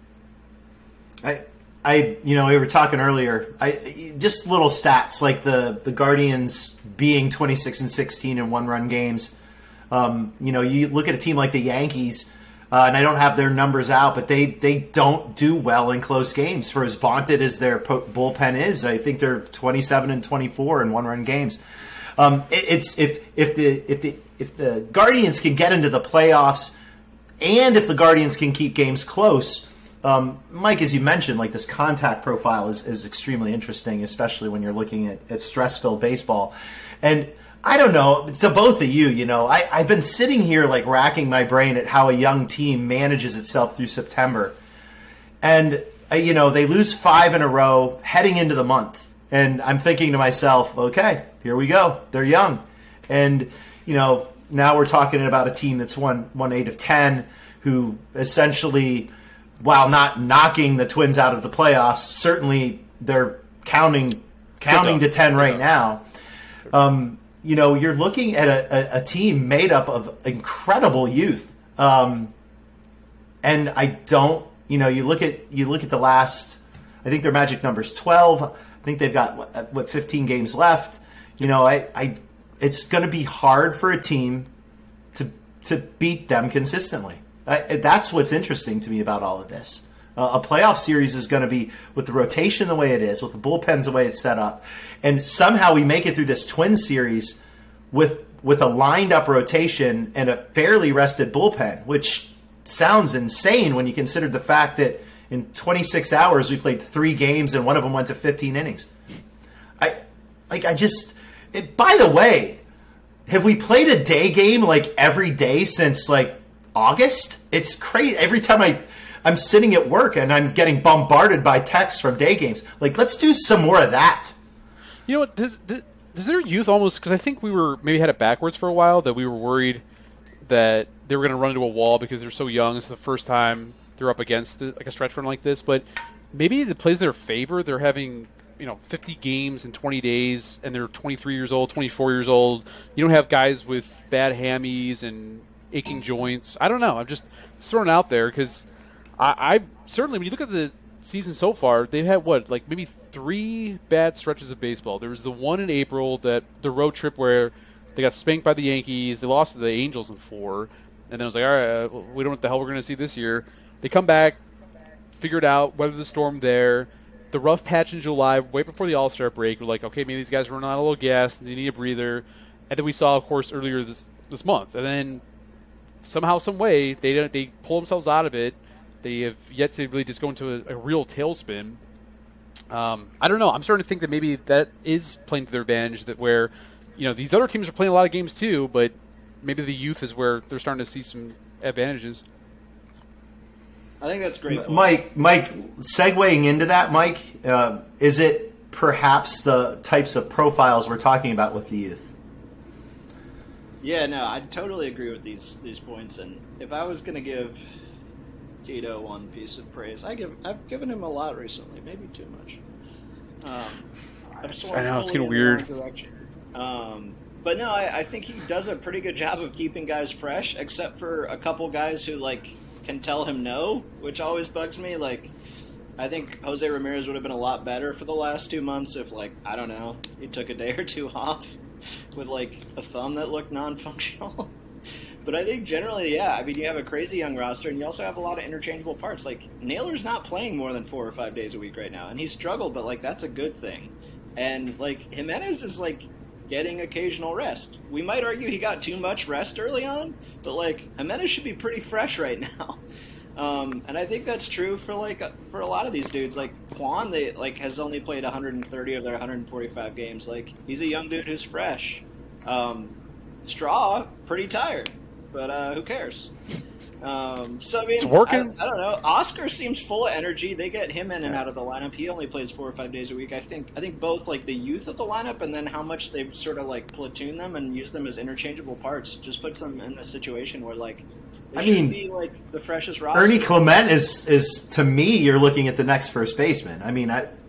Speaker 1: I, I, you know, we were talking earlier. I just little stats like the the Guardians being twenty-six and sixteen in one-run games. Um, you know, you look at a team like the Yankees, uh, and I don't have their numbers out, but they they don't do well in close games. For as vaunted as their po- bullpen is, I think they're twenty-seven and twenty-four in one-run games. Um, it, it's if if the if the if the Guardians can get into the playoffs, and if the Guardians can keep games close. Um, Mike, as you mentioned, like this contact profile is, is extremely interesting, especially when you're looking at, at stress-filled baseball. And I don't know, to both of you, you know, I, I've been sitting here like racking my brain at how a young team manages itself through September. And, uh, you know, they lose five in a row heading into the month. And I'm thinking to myself, okay, here we go. They're young. And, you know, now we're talking about a team that's won, won eight of ten, who essentially, while not knocking the Twins out of the playoffs, certainly they're counting counting to ten right now. Um, you know, you're looking at a, a, a team made up of incredible youth, um, and I don't. You know, you look at you look at the last. I think their magic number's twelve. I think they've got what, what fifteen games left. You know, I, I it's going to be hard for a team to to beat them consistently. Uh, that's what's interesting to me about all of this. Uh, a playoff series is going to be with the rotation the way it is, with the bullpens the way it's set up, and somehow we make it through this Twins series with with a lined up rotation and a fairly rested bullpen, which sounds insane when you consider the fact that in twenty-six hours we played three games and one of them went to fifteen innings. I like I just. It, by the way, have we played a day game like every day since like August? It's crazy. Every time I, I'm sitting at work and I'm getting bombarded by texts from day games. Like, let's do some more of that.
Speaker 2: You know what? Does, does, does their youth almost... Because I think we were maybe had it backwards for a while, that we were worried that they were going to run into a wall because they're so young. This is the first time they're up against like a stretch run like this. But maybe it plays their favor. They're having, you know, fifty games in twenty days, and they're twenty-three years old, twenty-four years old. You don't have guys with bad hammies and aching joints. I don't know. I'm just throwing it out there because I, I certainly, when you look at the season so far, they've had what, like maybe three bad stretches of baseball. There was the one in April, that the road trip where they got spanked by the Yankees. They lost to the Angels in four, and then it was like, all right, uh, we don't know what the hell we're going to see this year. They come back, figure it out, weather the storm there. The rough patch in July, right before the All-Star break, we're like, okay, maybe these guys are running out of a little gas, and they need a breather. And then we saw, of course, earlier this this month, and then somehow, some way, they don't, they pull themselves out of it. They have yet to really just go into a, a real tailspin. Um, I don't know. I'm starting to think that maybe that is playing to their advantage. That where, you know, these other teams are playing a lot of games too, but maybe the youth is where they're starting to see some advantages.
Speaker 3: I think that's great.
Speaker 1: Mike, Mike, segueing into that, Mike, uh, is it perhaps the types of profiles we're talking about with the youth?
Speaker 3: Yeah, no, I totally agree with these these points. And if I was going to give Tito one piece of praise, I give I've given him a lot recently, maybe too much. Um, I've
Speaker 2: I know, it's
Speaker 3: getting
Speaker 2: getting weird.
Speaker 3: Um, but no, I, I think he does a pretty good job of keeping guys fresh, except for a couple guys who like can tell him no, which always bugs me. Like, I think Jose Ramirez would have been a lot better for the last two months if, like, I don't know, he took a day or two off. with like a thumb that looked non-functional. But I think generally, yeah, I mean, you have a crazy young roster, and you also have a lot of interchangeable parts. Like, Naylor's not playing more than four or five days a week right now, and he's struggled, but, like, that's a good thing. And, like, Jimenez is, like, getting occasional rest. We might argue he got too much rest early on, but, like, Jimenez should be pretty fresh right now. Um, and I think that's true for, like, for a lot of these dudes. Like, Kwon, they, like, has only played one hundred thirty of their one hundred forty-five games. Like, he's a young dude who's fresh. Um, Straw, pretty tired. But uh, who cares? Um, so I mean,
Speaker 2: it's working.
Speaker 3: I, I don't know. Oscar seems full of energy. They get him in and out of the lineup. He only plays four or five days a week. I think. I think both like the youth of the lineup and then how much they've sort of like platoon them and use them as interchangeable parts just puts them in a situation where like they
Speaker 1: I
Speaker 3: should
Speaker 1: mean,
Speaker 3: be like the freshest roster.
Speaker 1: Ernie Clement is is to me. You're looking at the next first baseman. I mean, I.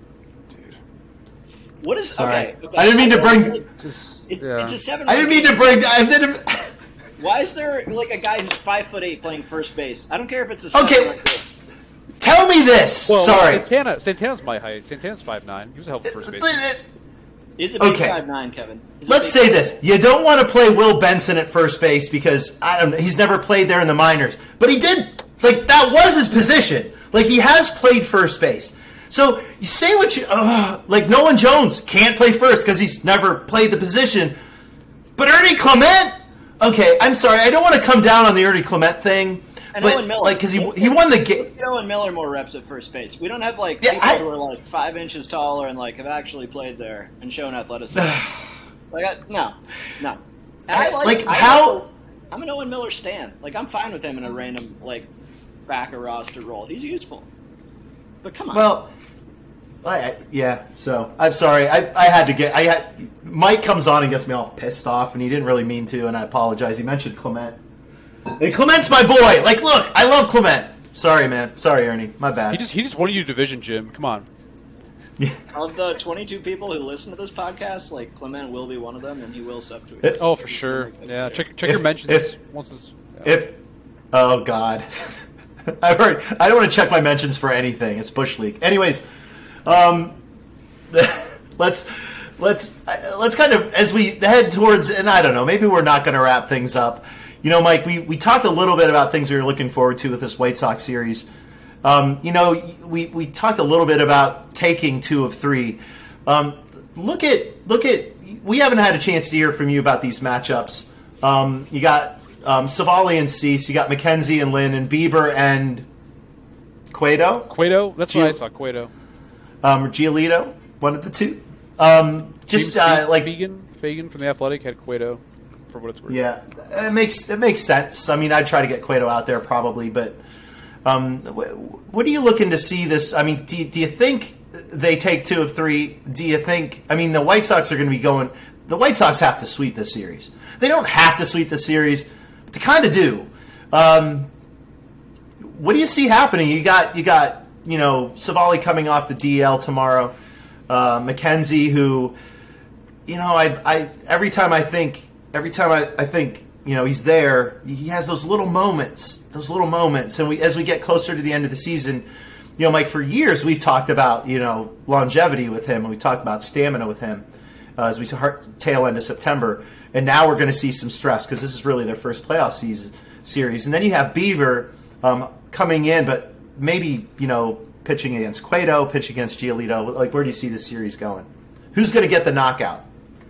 Speaker 3: What is?
Speaker 1: Sorry,
Speaker 3: Okay, okay.
Speaker 1: I didn't mean to bring.
Speaker 2: Just,
Speaker 3: It,
Speaker 2: yeah.
Speaker 3: It's a seven.
Speaker 1: I didn't mean to bring. I didn't.
Speaker 3: Why is there like a guy who's five foot eight playing first base? I don't care if it's a seven
Speaker 1: Okay.
Speaker 3: or a three.
Speaker 1: Tell me this.
Speaker 2: Well,
Speaker 1: Sorry.
Speaker 2: Santana. Santana's my height. Santana's five nine. He was a helpful first base.
Speaker 3: He's a big
Speaker 1: Okay.
Speaker 3: five nine, Kevin. He's a
Speaker 1: Let's
Speaker 3: big
Speaker 1: say this: you don't want to play Will Benson at first base because I don't know. He's never played there in the minors, but he did. Like that was his position. Like he has played first base. So you say what you uh, like. Nolan Jones can't play first because he's never played the position. But Ernie Clement. Okay, I'm sorry. I don't want to come down on the Ernie Clement thing,
Speaker 3: And
Speaker 1: but
Speaker 3: Owen Miller.
Speaker 1: like because he
Speaker 3: Let's
Speaker 1: he
Speaker 3: get-
Speaker 1: won the
Speaker 3: Let's
Speaker 1: game.
Speaker 3: get Owen Miller more reps at first base. We don't have like
Speaker 1: Yeah,
Speaker 3: people
Speaker 1: I-
Speaker 3: who are like five inches taller and like have actually played there and shown athleticism. like I, no, no. And I like,
Speaker 1: Like,
Speaker 3: I
Speaker 1: how-
Speaker 3: like- I'm an Owen Miller stan. Like I'm fine with him in a random like backer roster role. He's useful. But come on.
Speaker 1: Well, I, I- yeah. So I'm sorry. I, I had to get. I had Mike comes on and gets me all pissed off, and he didn't really mean to, and I apologize. He mentioned Clement. And Clement's my boy. Like, look, I love Clement. Sorry, man. Sorry, Ernie. My bad.
Speaker 2: He just he just won you division, Jim. Come on.
Speaker 3: of the twenty-two people who listen to this podcast, like Clement will be one of them, and he will subtweet. us.
Speaker 2: Oh, for sure. Yeah. Check check
Speaker 1: If-
Speaker 2: your mentions
Speaker 1: if-
Speaker 2: once this. Yeah.
Speaker 1: If oh god, I've heard. I don't want to check my mentions for anything. It's Bush League. Anyways, um, let's let's uh, let's kind of as we head towards, and I don't know, maybe we're not going to wrap things up. You know, Mike, we, we talked a little bit about things we were looking forward to with this White Sox series. Um, you know, we, we talked a little bit about taking two of three. Um, look at look at we haven't had a chance to hear from you about these matchups. Um, you got um, Savali and Cease. You got McKenzie and Lynn and Bieber and Cueto.
Speaker 2: Cueto. That's
Speaker 1: Gio-
Speaker 2: what I saw. Cueto.
Speaker 1: Um, Giolito, one of the two. Um, just
Speaker 2: James
Speaker 1: uh,
Speaker 2: Fe-
Speaker 1: like
Speaker 2: Fagan. Fagan from the Athletic had Cueto. For what it's worth.
Speaker 1: yeah, it makes it makes sense. I mean, I'd try to get Cueto out there probably, but um, wh- what are you looking to see this? I mean, do you, do you think they take two of three? Do you think? I mean, the White Sox are going to be going. The White Sox have to sweep this series. They don't have to sweep the series, but they kind of do. Um, what do you see happening? You got you got you know Savali coming off the D L tomorrow. Uh, McKenzie, who you know, I I every time I think. Every time I, I think, you know, he's there, he has those little moments, those little moments. And we, as we get closer to the end of the season, you know, Mike, for years we've talked about, you know, longevity with him, and we talked about stamina with him uh, as we start tail end of September. And now we're going to see some stress because this is really their first playoff season series. And then you have Beaver um, coming in, but maybe, you know, pitching against Cueto, pitching against Giolito. Like, where do you see this series going? Who's going to get the knockout?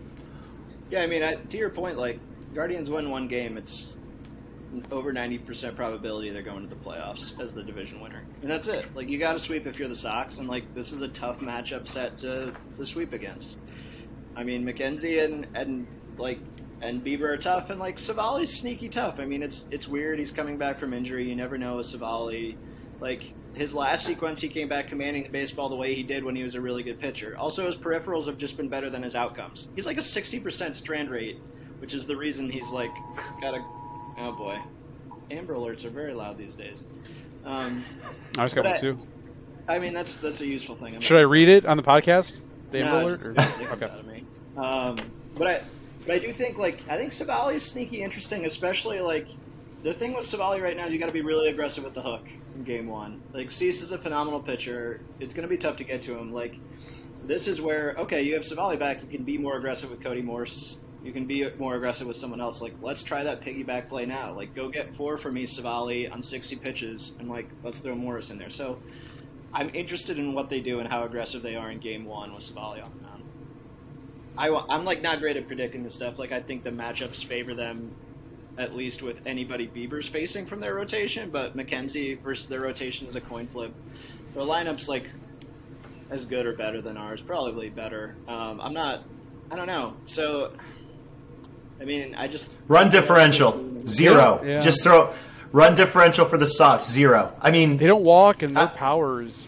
Speaker 3: Yeah, I mean, I, to your point, like, Guardians win one game, it's over ninety percent probability they're going to the playoffs as the division winner. And that's it. Like, you got to sweep if you're the Sox, and, like, this is a tough matchup set to, to sweep against. I mean, McKenzie and, and, like, and Bieber are tough, and, like, Savali's sneaky tough. I mean, it's it's weird. He's coming back from injury. You never know with Savali. Like, his last sequence, he came back commanding the baseball the way he did when he was a really good pitcher. Also, his peripherals have just been better than his outcomes. He's like a sixty percent strand rate, which is the reason he's, like, got a... Oh, boy. Amber alerts are very loud these days. Um,
Speaker 2: I just got
Speaker 3: but
Speaker 2: one
Speaker 3: I-
Speaker 2: too.
Speaker 3: I mean, that's that's a useful thing. I'm
Speaker 2: Should I read it on the podcast? The
Speaker 3: no,
Speaker 2: Amber
Speaker 3: just
Speaker 2: Alert?
Speaker 3: take
Speaker 2: Or-
Speaker 3: it
Speaker 2: Okay.
Speaker 3: out of me. Um, but I, but I do think like I think Savali is sneaky interesting, especially like the thing with Savali right now is you got to be really aggressive with the hook in game one. Like Cease is a phenomenal pitcher. It's going to be tough to get to him. Like this is where, okay, you have Savali back. You can be more aggressive with Cody Morse. You can be more aggressive with someone else. Like, let's try that piggyback play now. Like, go get four for me, Savali, on sixty pitches, and, like, let's throw Morris in there. So I'm interested in what they do and how aggressive they are in game one with Savali on the mound. I, I'm, like, not great at predicting this stuff. Like, I think the matchups favor them, at least with anybody Bieber's facing from their rotation, but McKenzie versus their rotation is a coin flip. Their lineup's, like, as good or better than ours, probably better. Um, I'm not, I don't know. So, I mean, I just...
Speaker 1: Run differential, zero.
Speaker 2: Yeah.
Speaker 1: Just throw... Run differential for the Sox, zero. I mean...
Speaker 2: They don't walk, and their
Speaker 1: uh,
Speaker 2: power is...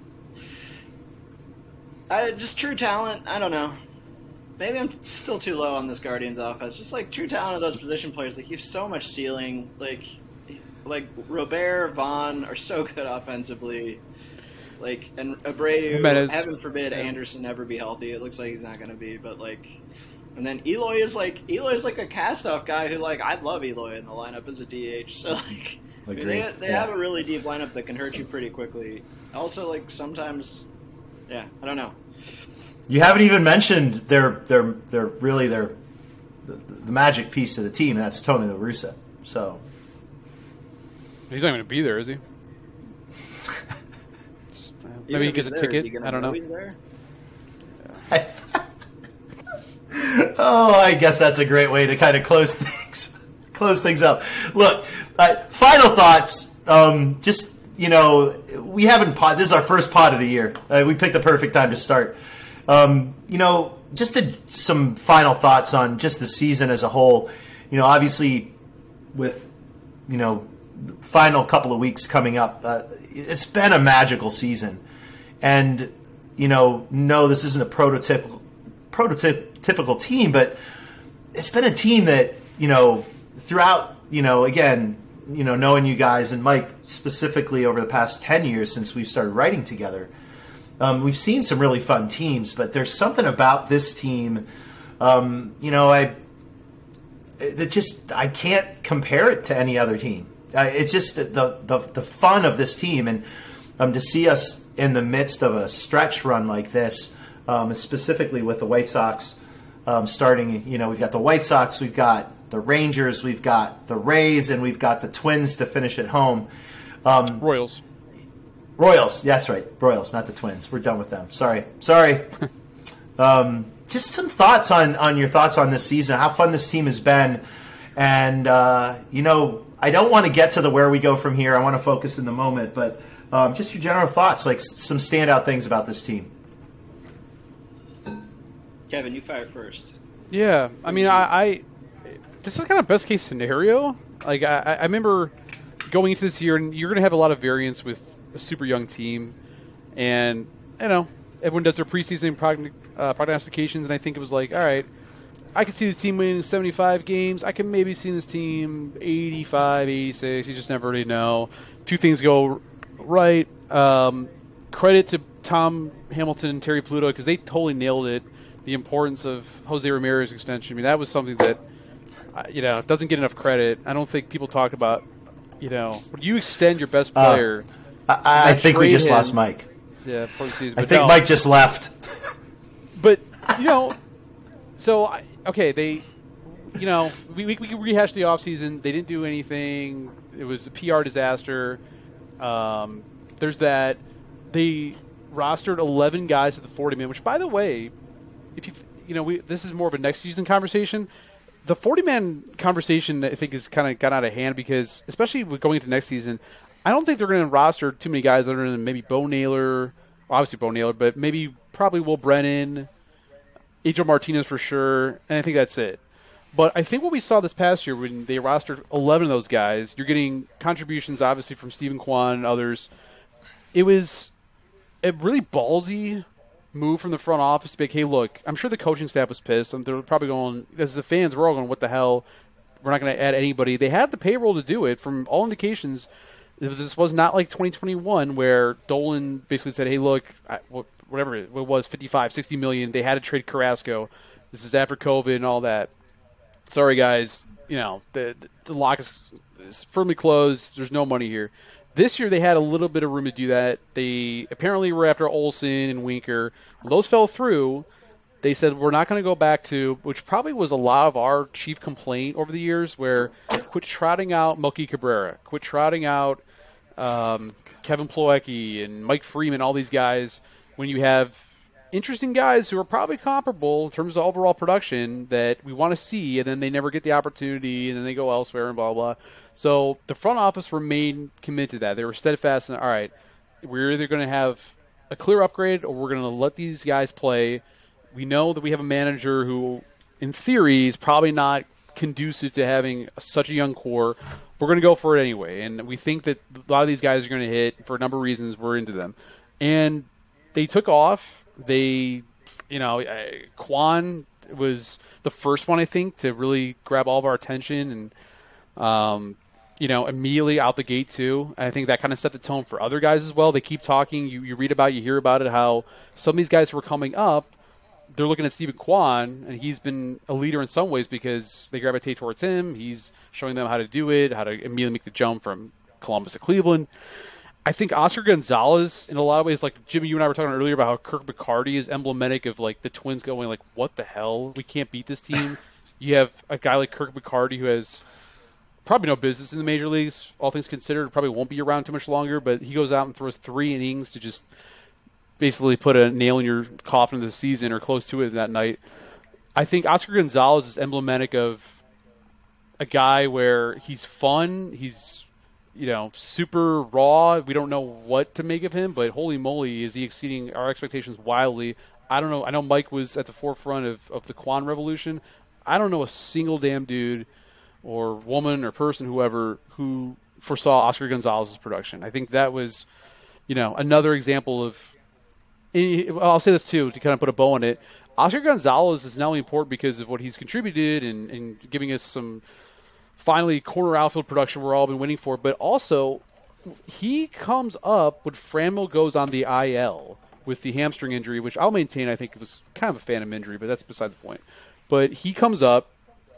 Speaker 3: I, just true talent, I don't know. Maybe I'm still too low on this Guardians offense. Just, like, true talent of those position players. Like, you have so much ceiling. Like, like Robert, Vaughn are so good offensively. Like, and Abreu,
Speaker 2: Jimenez.
Speaker 3: heaven forbid
Speaker 2: Yeah.
Speaker 3: Anderson never be healthy. It looks like he's not going to be, but, like... And then Eloy is, like, Eloy's like a cast-off guy who, like, I'd love Eloy in the lineup as a D H. So, like, I mean, they, they
Speaker 1: yeah.
Speaker 3: have a really deep lineup that can hurt you pretty quickly. Also, like, sometimes, yeah, I don't know.
Speaker 1: You haven't even mentioned their their their really their the, the magic piece of the team, and that's Tony La Russa. So
Speaker 2: He's not going to be there, is he? Maybe he gets a ticket. I don't know.
Speaker 3: He's there?
Speaker 1: Oh, I guess that's a great way to kind of close things close things up. Look, uh, final thoughts. Um, just you know, we haven't pod. This is our first pod of the year. Uh, we picked the perfect time to start. Um, you know, just to, some final thoughts on just the season as a whole. You know, obviously, with you know, final couple of weeks coming up, uh, it's been a magical season, and you know, no, this isn't a prototypical prototypical team, but it's been a team that, you know, throughout, you know, again, you know, knowing you guys and Mike specifically over the past ten years since we've started writing together, um, we've seen some really fun teams, but there's something about this team, um, you know, I, that just, I can't compare it to any other team. Uh, it's just the, the, the fun of this team, and um, to see us in the midst of a stretch run like this, Um, specifically with the White Sox um, starting, you know, we've got the White Sox, we've got the Rangers, we've got the Rays, and we've got the Twins to finish at home. Um,
Speaker 2: Royals.
Speaker 1: Royals, that's right. Royals, not the Twins. We're done with them. Sorry. Sorry. um, just some thoughts on, on your thoughts on this season, how fun this team has been. And, uh, you know, I don't want to get to the where we go from here. I want to focus in the moment. But um, just your general thoughts, like some standout things about this team.
Speaker 3: Kevin, you fire first.
Speaker 2: Yeah, I mean, I, I this is kind of best case scenario. Like, I, I remember going into this year, and you're going to have a lot of variance with a super young team, and you know, everyone does their preseason progn- uh, prognostications, and I think it was like, all right, I could see this team winning seventy-five games. I can maybe see this team eighty-five, eighty-six. You just never really know. Two things go right. Um, credit to Tom Hamilton and Terry Pluto because they totally nailed it. The importance of Jose Ramirez extension. I mean, that was something that, uh, you know, doesn't get enough credit. I don't think people talk about, you know, when you extend your best player.
Speaker 1: Uh, I, I think we just him, lost Mike.
Speaker 2: Yeah, before the season.
Speaker 1: I think
Speaker 2: no.
Speaker 1: Mike just left.
Speaker 2: But, you know, so, I, okay, they, you know, we, we, we rehashed the offseason. They didn't do anything. It was a P R disaster. Um, there's that. They rostered eleven guys at the forty-man, which, by the way, if you you know, we this is more of a next season conversation. The forty-man conversation, I think, has kind of got out of hand because, especially with going into next season, I don't think they're going to roster too many guys other than maybe Bo Naylor, well, obviously Bo Naylor, but maybe probably Will Brennan, Angel Martinez for sure, and I think that's it. But I think what we saw this past year when they rostered eleven of those guys, you're getting contributions obviously from Stephen Kwan and others. It was a really ballsy move from the front office to be like, hey, look, I'm sure the coaching staff was pissed. And they're probably going, as the fans, we're all going, what the hell? We're not going to add anybody. They had the payroll to do it. From all indications, this was not like twenty twenty-one where Dolan basically said, hey, look, I, whatever it was, fifty-five, sixty million, they had to trade Carrasco. This is after COVID and all that. Sorry, guys. You know, the, the lock is, is firmly closed. There's no money here. This year they had a little bit of room to do that. They apparently were after Olsen and Winker. When those fell through, they said we're not going to go back to, which probably was a lot of our chief complaint over the years, where quit trotting out Melky Cabrera, quit trotting out um, Kevin Plawecki and Mike Freeman, all these guys, when you have interesting guys who are probably comparable in terms of overall production that we want to see, and then they never get the opportunity, and then they go elsewhere and blah, blah. So the front office remained committed to that. They were steadfast in, all right, we're either going to have a clear upgrade or we're going to let these guys play. We know that we have a manager who, in theory, is probably not conducive to having such a young core. We're going to go for it anyway, and we think that a lot of these guys are going to hit for a number of reasons. We're into them. And they took off. They, you know, uh, Quan was the first one, I think, to really grab all of our attention and, um, you know, immediately out the gate, too. I think that kind of set the tone for other guys as well. They keep talking. You, you read about it, you hear about it, how some of these guys who are coming up, they're looking at Stephen Kwan, and he's been a leader in some ways because they gravitate towards him. He's showing them how to do it, how to immediately make the jump from Columbus to Cleveland. I think Oscar Gonzalez, in a lot of ways, like Jimmy, you and I were talking earlier about how Kirk McCarty is emblematic of like the Twins going like, what the hell? We can't beat this team. You have a guy like Kirk McCarty who has probably no business in the major leagues, all things considered, probably won't be around too much longer, but he goes out and throws three innings to just basically put a nail in your coffin of the season or close to it that night. I think Oscar Gonzalez is emblematic of a guy where he's fun, he's you know, super raw. We don't know what to make of him, but holy moly, is he exceeding our expectations wildly. I don't know. I know Mike was at the forefront of, of the Quan revolution. I don't know a single damn dude or woman or person, whoever, who foresaw Oscar Gonzalez's production. I think that was, you know, another example of, I'll say this too, to kind of put a bow on it. Oscar Gonzalez is not only important because of what he's contributed and, and giving us some finally corner outfield production we're all been waiting for, but also he comes up when Franmil goes on the I L with the hamstring injury, which I'll maintain I think it was kind of a phantom injury, but that's beside the point. But he comes up,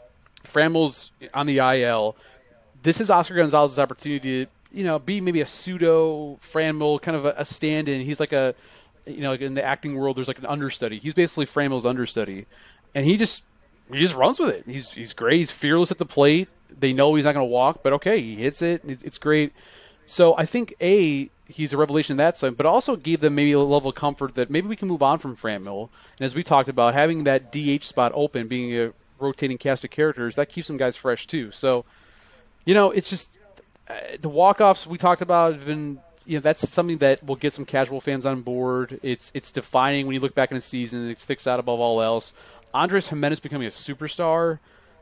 Speaker 2: Franmil's on the I L. This is Oscar Gonzalez's opportunity to, you know, be maybe a pseudo Franmil, kind of a, a stand-in. He's like a, you know, like in the acting world, there's like an understudy. He's basically Franmil's understudy, and he just he just runs with it. He's he's great. He's fearless at the plate. They know he's not going to walk, but okay, he hits it. It's great. So I think, A, he's a revelation that side, but also gave them maybe a level of comfort that maybe we can move on from Franmil. And as we talked about, having that D H spot open, being a rotating cast of characters, that keeps some guys fresh too. So, you know, it's just uh, the walk-offs we talked about have been, you know, that's something that will get some casual fans on board. It's it's defining when you look back in the season. It sticks out above all else. Andres Jimenez becoming a superstar,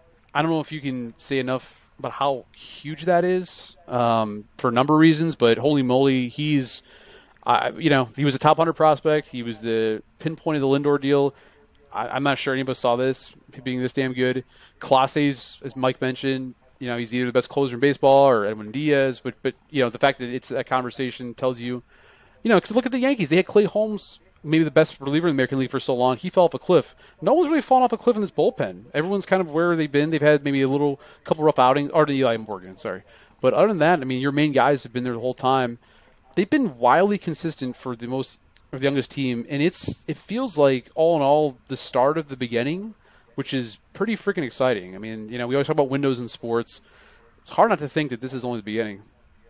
Speaker 2: I don't know if you can say enough about how huge that is um, for a number of reasons, but holy moly, he's, uh, you know, he was a top one hundred prospect. He was the pinpoint of the Lindor deal. I, I'm not sure any of us saw this being this damn good. Clase's, as Mike mentioned, you know, he's either the best closer in baseball or Edwin Diaz, but, but you know, the fact that it's that conversation tells you, you know, because look at the Yankees. They had Clay Holmes, maybe the best reliever in the American League for so long. He fell off a cliff. No one's really fallen off a cliff in this bullpen. Everyone's kind of where they've been. They've had maybe a little couple rough outings. Or Eli Morgan, sorry. But other than that, I mean, your main guys have been there the whole time. They've been wildly consistent for the most for the youngest team, and it's it feels like all in all the start of the beginning, which is pretty freaking exciting. I mean, you know, we always talk about windows in sports. It's hard not to think that this is only the beginning.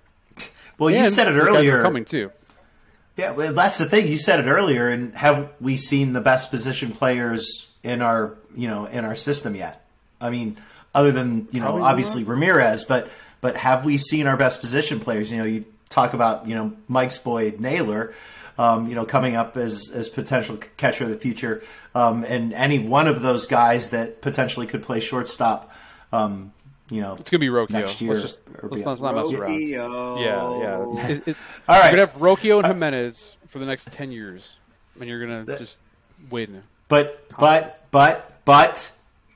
Speaker 1: Well,
Speaker 2: and
Speaker 1: you said it earlier.
Speaker 2: Coming too.
Speaker 1: Yeah, well, that's the thing. You said it earlier, and have we seen the best position players in our, you know, in our system yet? I mean, other than, you know, Probably obviously not. Ramirez, but but have we seen our best position players? You know, you talk about, you know, Mike's boy Naylor, um, you know, coming up as as potential catcher of the future, um, and any one of those guys that potentially could play shortstop. Um, You know,
Speaker 2: it's gonna be Rocchio.
Speaker 1: Next year,
Speaker 2: let's just let's not, let's not mess around. Yeah, yeah. It, it,
Speaker 1: All right,
Speaker 2: you're gonna have Rocchio and Jimenez for the next ten years, and you're gonna that, just wait in there.
Speaker 1: But but but but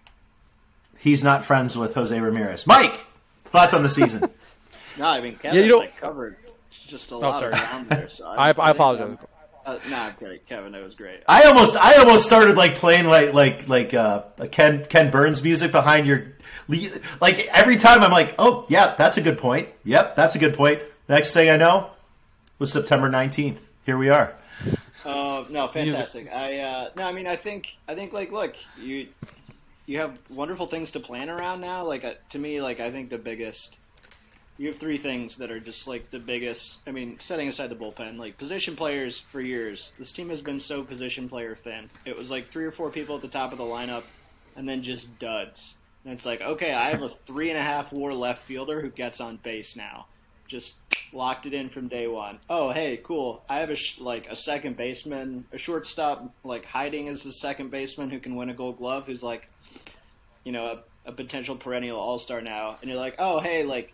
Speaker 1: he's not friends with Jose Ramirez. Mike, thoughts on the season?
Speaker 3: No, I mean Kevin yeah, you know, like, covered just a lot oh, around there. So
Speaker 2: I, I, I apologize.
Speaker 3: Uh, nah, great, Kevin. It was great.
Speaker 1: I almost I almost started like playing like like like uh, Ken Ken Burns music behind your. Like, every time I'm like, oh, yeah, that's a good point. Yep, that's a good point. Next thing I know was September nineteenth. Here we are.
Speaker 3: Uh, no, fantastic. I uh, no, I mean, I think I think like, look, you you have wonderful things to plan around now. Like uh, to me, like I think the biggest. You have three things that are just like the biggest. I mean, setting aside the bullpen, like position players for years. This team has been so position player thin. It was like three or four people at the top of the lineup, and then just duds. And it's like, okay, I have a three and a half WAR left fielder who gets on base now. Just locked it in from day one. Oh, hey, cool. I have a sh- like a second baseman, a shortstop, like hiding as the second baseman who can win a Gold Glove, who's like, you know, a, a potential perennial all-star now. And you're like, oh, hey, like.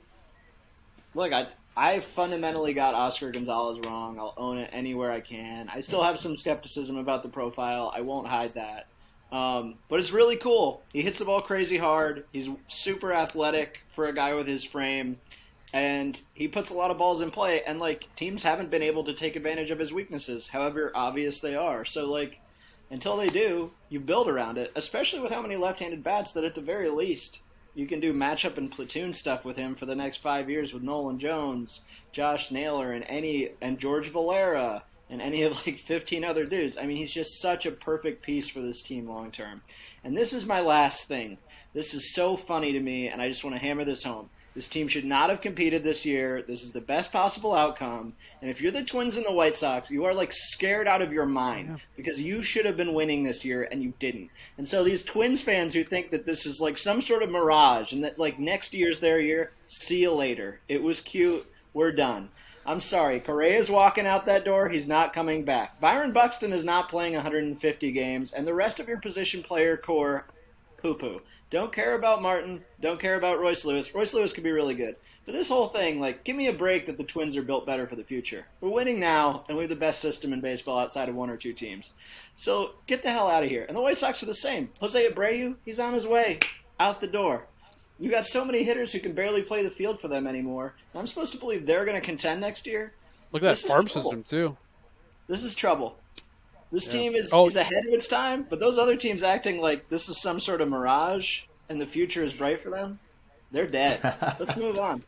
Speaker 3: Look, I I fundamentally got Oscar Gonzalez wrong. I'll own it anywhere I can. I still have some skepticism about the profile. I won't hide that. Um, but it's really cool. He hits the ball crazy hard. He's super athletic for a guy with his frame. And he puts a lot of balls in play. And, like, teams haven't been able to take advantage of his weaknesses, however obvious they are. So, like, until they do, you build around it, especially with how many left-handed bats that at the very least – you can do matchup and platoon stuff with him for the next five years with Nolan Jones, Josh Naylor, and any and George Valera, and any of like fifteen other dudes. I mean, he's just such a perfect piece for this team long term. And this is my last thing. This is so funny to me, and I just want to hammer this home. This team should not have competed this year. This is the best possible outcome. And if you're the Twins and the White Sox, you are like scared out of your mind because you should have been winning this year and you didn't. And so these Twins fans who think that this is like some sort of mirage and that like next year's their year, see you later. It was cute. We're done. I'm sorry. Correa's walking out that door. He's not coming back. Byron Buxton is not playing one hundred fifty games. And the rest of your position player core, poo-poo. Don't care about Martin. Don't care about Royce Lewis. Royce Lewis could be really good. But this whole thing, like, give me a break that the Twins are built better for the future. We're winning now, and we have the best system in baseball outside of one or two teams. So get the hell out of here. And the White Sox are the same. Jose Abreu, he's on his way out the door. You got so many hitters who can barely play the field for them anymore. And I'm supposed to believe they're going to contend next year?
Speaker 2: Look at that farm system, too.
Speaker 3: This is trouble. This
Speaker 2: yeah.
Speaker 3: team is,
Speaker 2: oh.
Speaker 3: is ahead of its time, but those other teams acting like this is some sort of mirage and the future is bright for them, they're dead. Let's move on.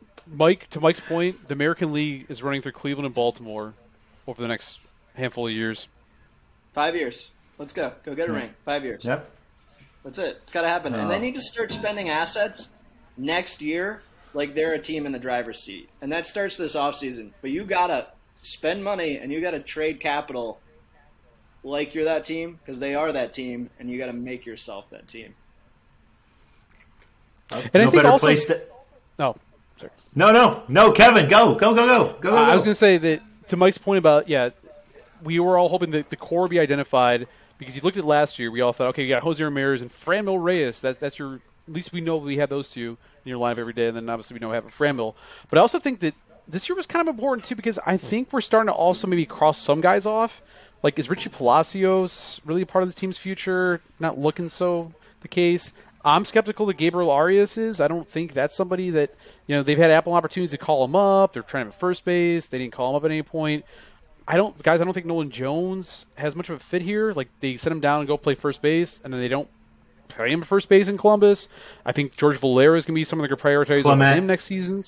Speaker 2: Mike, to Mike's point, the American League is running through Cleveland and Baltimore over the next handful of years.
Speaker 3: Five years. Let's go. Go get a ring. Five years.
Speaker 1: Yep.
Speaker 3: That's it. It's got to happen.
Speaker 1: Oh.
Speaker 3: And they need to start spending assets next year like they're a team in the driver's seat. And that starts this offseason. But you got to spend money and you got to trade capital like you're that team, because they are that team, and you got to make yourself that team.
Speaker 2: And
Speaker 1: no
Speaker 2: I think
Speaker 1: better
Speaker 2: also,
Speaker 1: place to.
Speaker 2: No, sorry.
Speaker 1: No, no, no, Kevin, go, go, go, go, go. go,
Speaker 2: Uh,
Speaker 1: go.
Speaker 2: I was going to say that to Mike's point about yeah, we were all hoping that the core would be identified because you looked at last year. We all thought, okay, you got Jose Ramirez and Franmil Reyes. That's that's your. At least we know we have those two in your lineup every day, and then obviously we know we have a Franmil. But I also think that this year was kind of important too because I think we're starting to also maybe cross some guys off. Like, is Richie Palacios really a part of the team's future? Not looking so the case. I'm skeptical that Gabriel Arias is. I don't think that's somebody that, you know, they've had ample opportunities to call him up. They're trying to have first base. They didn't call him up at any point. I don't, guys, I don't think Nolan Jones has much of a fit here. Like, they send him down and go play first base, and then they don't play him at first base in Columbus. I think George Valera is going to be someone they're going to prioritize over him next season.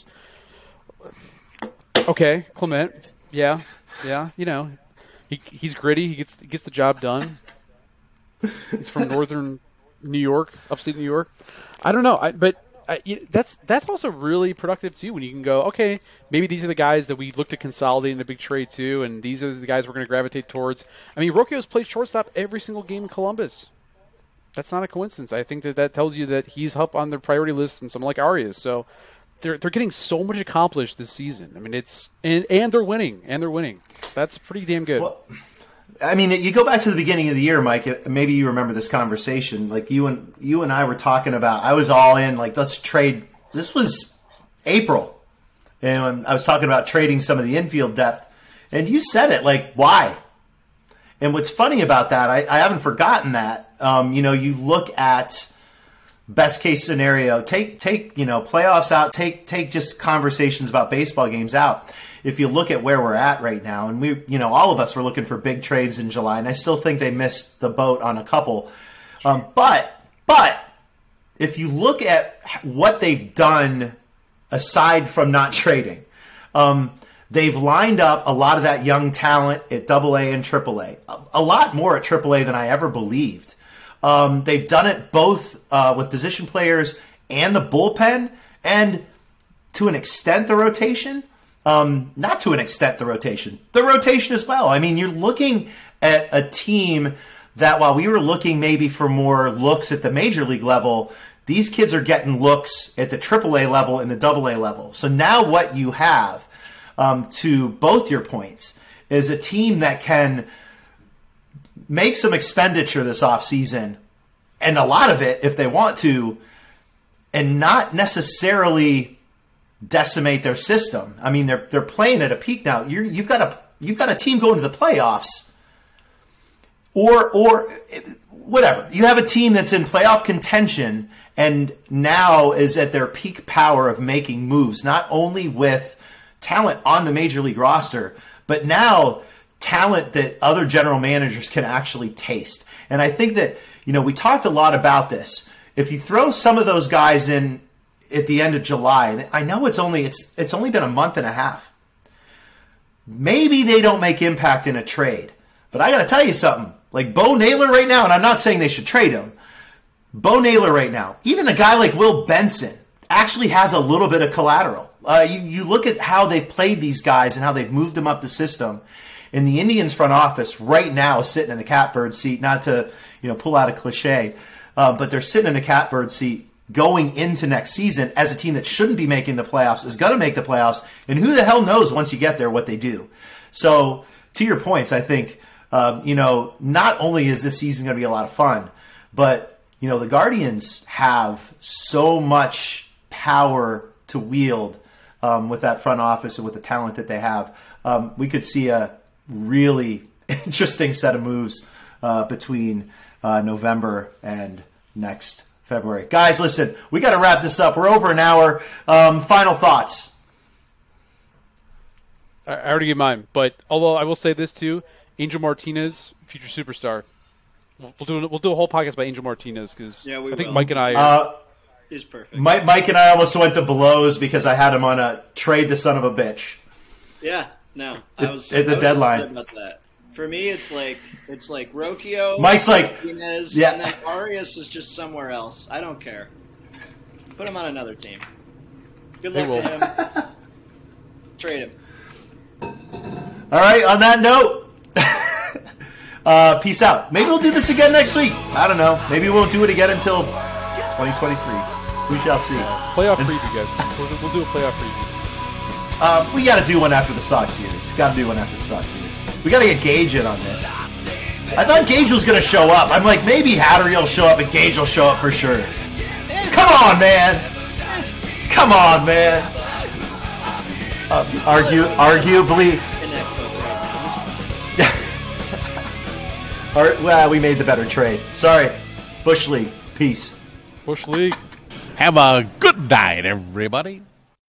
Speaker 2: Okay, Clement. Yeah, yeah, you know. He he's gritty. He gets gets the job done. He's from northern New York, upstate New York. I don't know, I, but I, that's that's also really productive too. When you can go, okay, maybe these are the guys that we look to consolidate in the big trade too, and these are the guys we're going to gravitate towards. I mean, Rocchio's played shortstop every single game in Columbus. That's not a coincidence. I think that that tells you that he's up on their priority list, and someone like Arias. So they're they're getting so much accomplished this season. I mean, it's and and they're winning, and they're winning. That's pretty damn good.
Speaker 1: Well, I mean, you go back to the beginning of the year, Mike. Maybe you remember this conversation. Like you and you and I were talking about. I was all in. Like, let's trade. This was April, and when I was talking about trading some of the infield depth, and you said it. Like, why? And what's funny about that, I, I haven't forgotten that. Um, you know, you look at best case scenario. Take take you know playoffs out. Take take just conversations about baseball games out. If you look at where we're at right now, and we, you know, all of us were looking for big trades in July, and I still think they missed the boat on a couple. Um, but, but if you look at what they've done aside from not trading, Um, they've lined up a lot of that young talent at Double A and Triple A, a, a lot more at Triple A than I ever believed. Um, they've done it both uh, with position players and the bullpen, and to an extent the rotation. Um, not to an extent the rotation. The rotation as well. I mean, you're looking at a team that while we were looking maybe for more looks at the major league level, these kids are getting looks at the Triple A level and the Double A level. So now what you have, um, to both your points, is a team that can make some expenditure this offseason, and a lot of it if they want to, and not necessarily decimate their system. I mean, they're they're playing at a peak now. You're, you've got a you've got a team going to the playoffs, or or whatever. You have a team that's in playoff contention and now is at their peak power of making moves, not only with talent on the major league roster, but now talent that other general managers can actually taste. And I think that, you know, we talked a lot about this. If you throw some of those guys in at the end of July, and I know it's only it's it's only been a month and a half, maybe they don't make impact in a trade. But I got to tell you something. Like Bo Naylor right now, and I'm not saying they should trade him, Bo Naylor right now, even a guy like Will Benson actually has a little bit of collateral. Uh, you, you look at how they've played these guys and how they've moved them up the system. And the Indians front office right now is sitting in the catbird seat, not to you know pull out a cliche, uh, but they're sitting in the catbird seat going into next season as a team that shouldn't be making the playoffs, is going to make the playoffs, and who the hell knows once you get there what they do. So to your points, I think, um, you know, not only is this season going to be a lot of fun, but, you know, the Guardians have so much power to wield um, with that front office and with the talent that they have. Um, we could see a really interesting set of moves uh, between uh, November and next February. Guys, listen, we got to wrap this up. We're over an hour. Um, final thoughts.
Speaker 2: I already gave mine, but although I will say this too, Angel Martinez, future superstar. We'll do we'll do a whole podcast about Angel Martinez because
Speaker 3: yeah,
Speaker 2: I think
Speaker 3: will.
Speaker 2: Mike and I.
Speaker 1: Are,
Speaker 2: uh,
Speaker 3: is perfect.
Speaker 1: Mike, Mike and I almost went to blows because I had him on a trade the son of a bitch.
Speaker 3: Yeah, no, I was
Speaker 1: at the
Speaker 3: I was
Speaker 1: deadline.
Speaker 3: upset about that. For me, it's like it's like Rocchio,
Speaker 1: Mike's like,
Speaker 3: Martinez,
Speaker 1: yeah.
Speaker 3: and then Arias is just somewhere else. I don't care. Put him on another team. Good luck to him. Trade him.
Speaker 1: All right, on that note, uh, peace out. Maybe we'll do this again next week. I don't know. Maybe we won't do it again until twenty twenty-three. We shall see.
Speaker 2: Playoff preview, guys. We'll, we'll do a playoff preview.
Speaker 1: Uh, we got to do one after the Sox series. Got to do one after the Sox series. We got to get Gage in on this. I thought Gage was going to show up. I'm like, maybe Hattery will show up and Gage will show up for sure. Come on, man. Come on, man. Uh, argue, arguably. Ar- well, we made the better trade. Sorry. Bush League. Peace.
Speaker 2: Bush League.
Speaker 4: Have a good night, everybody.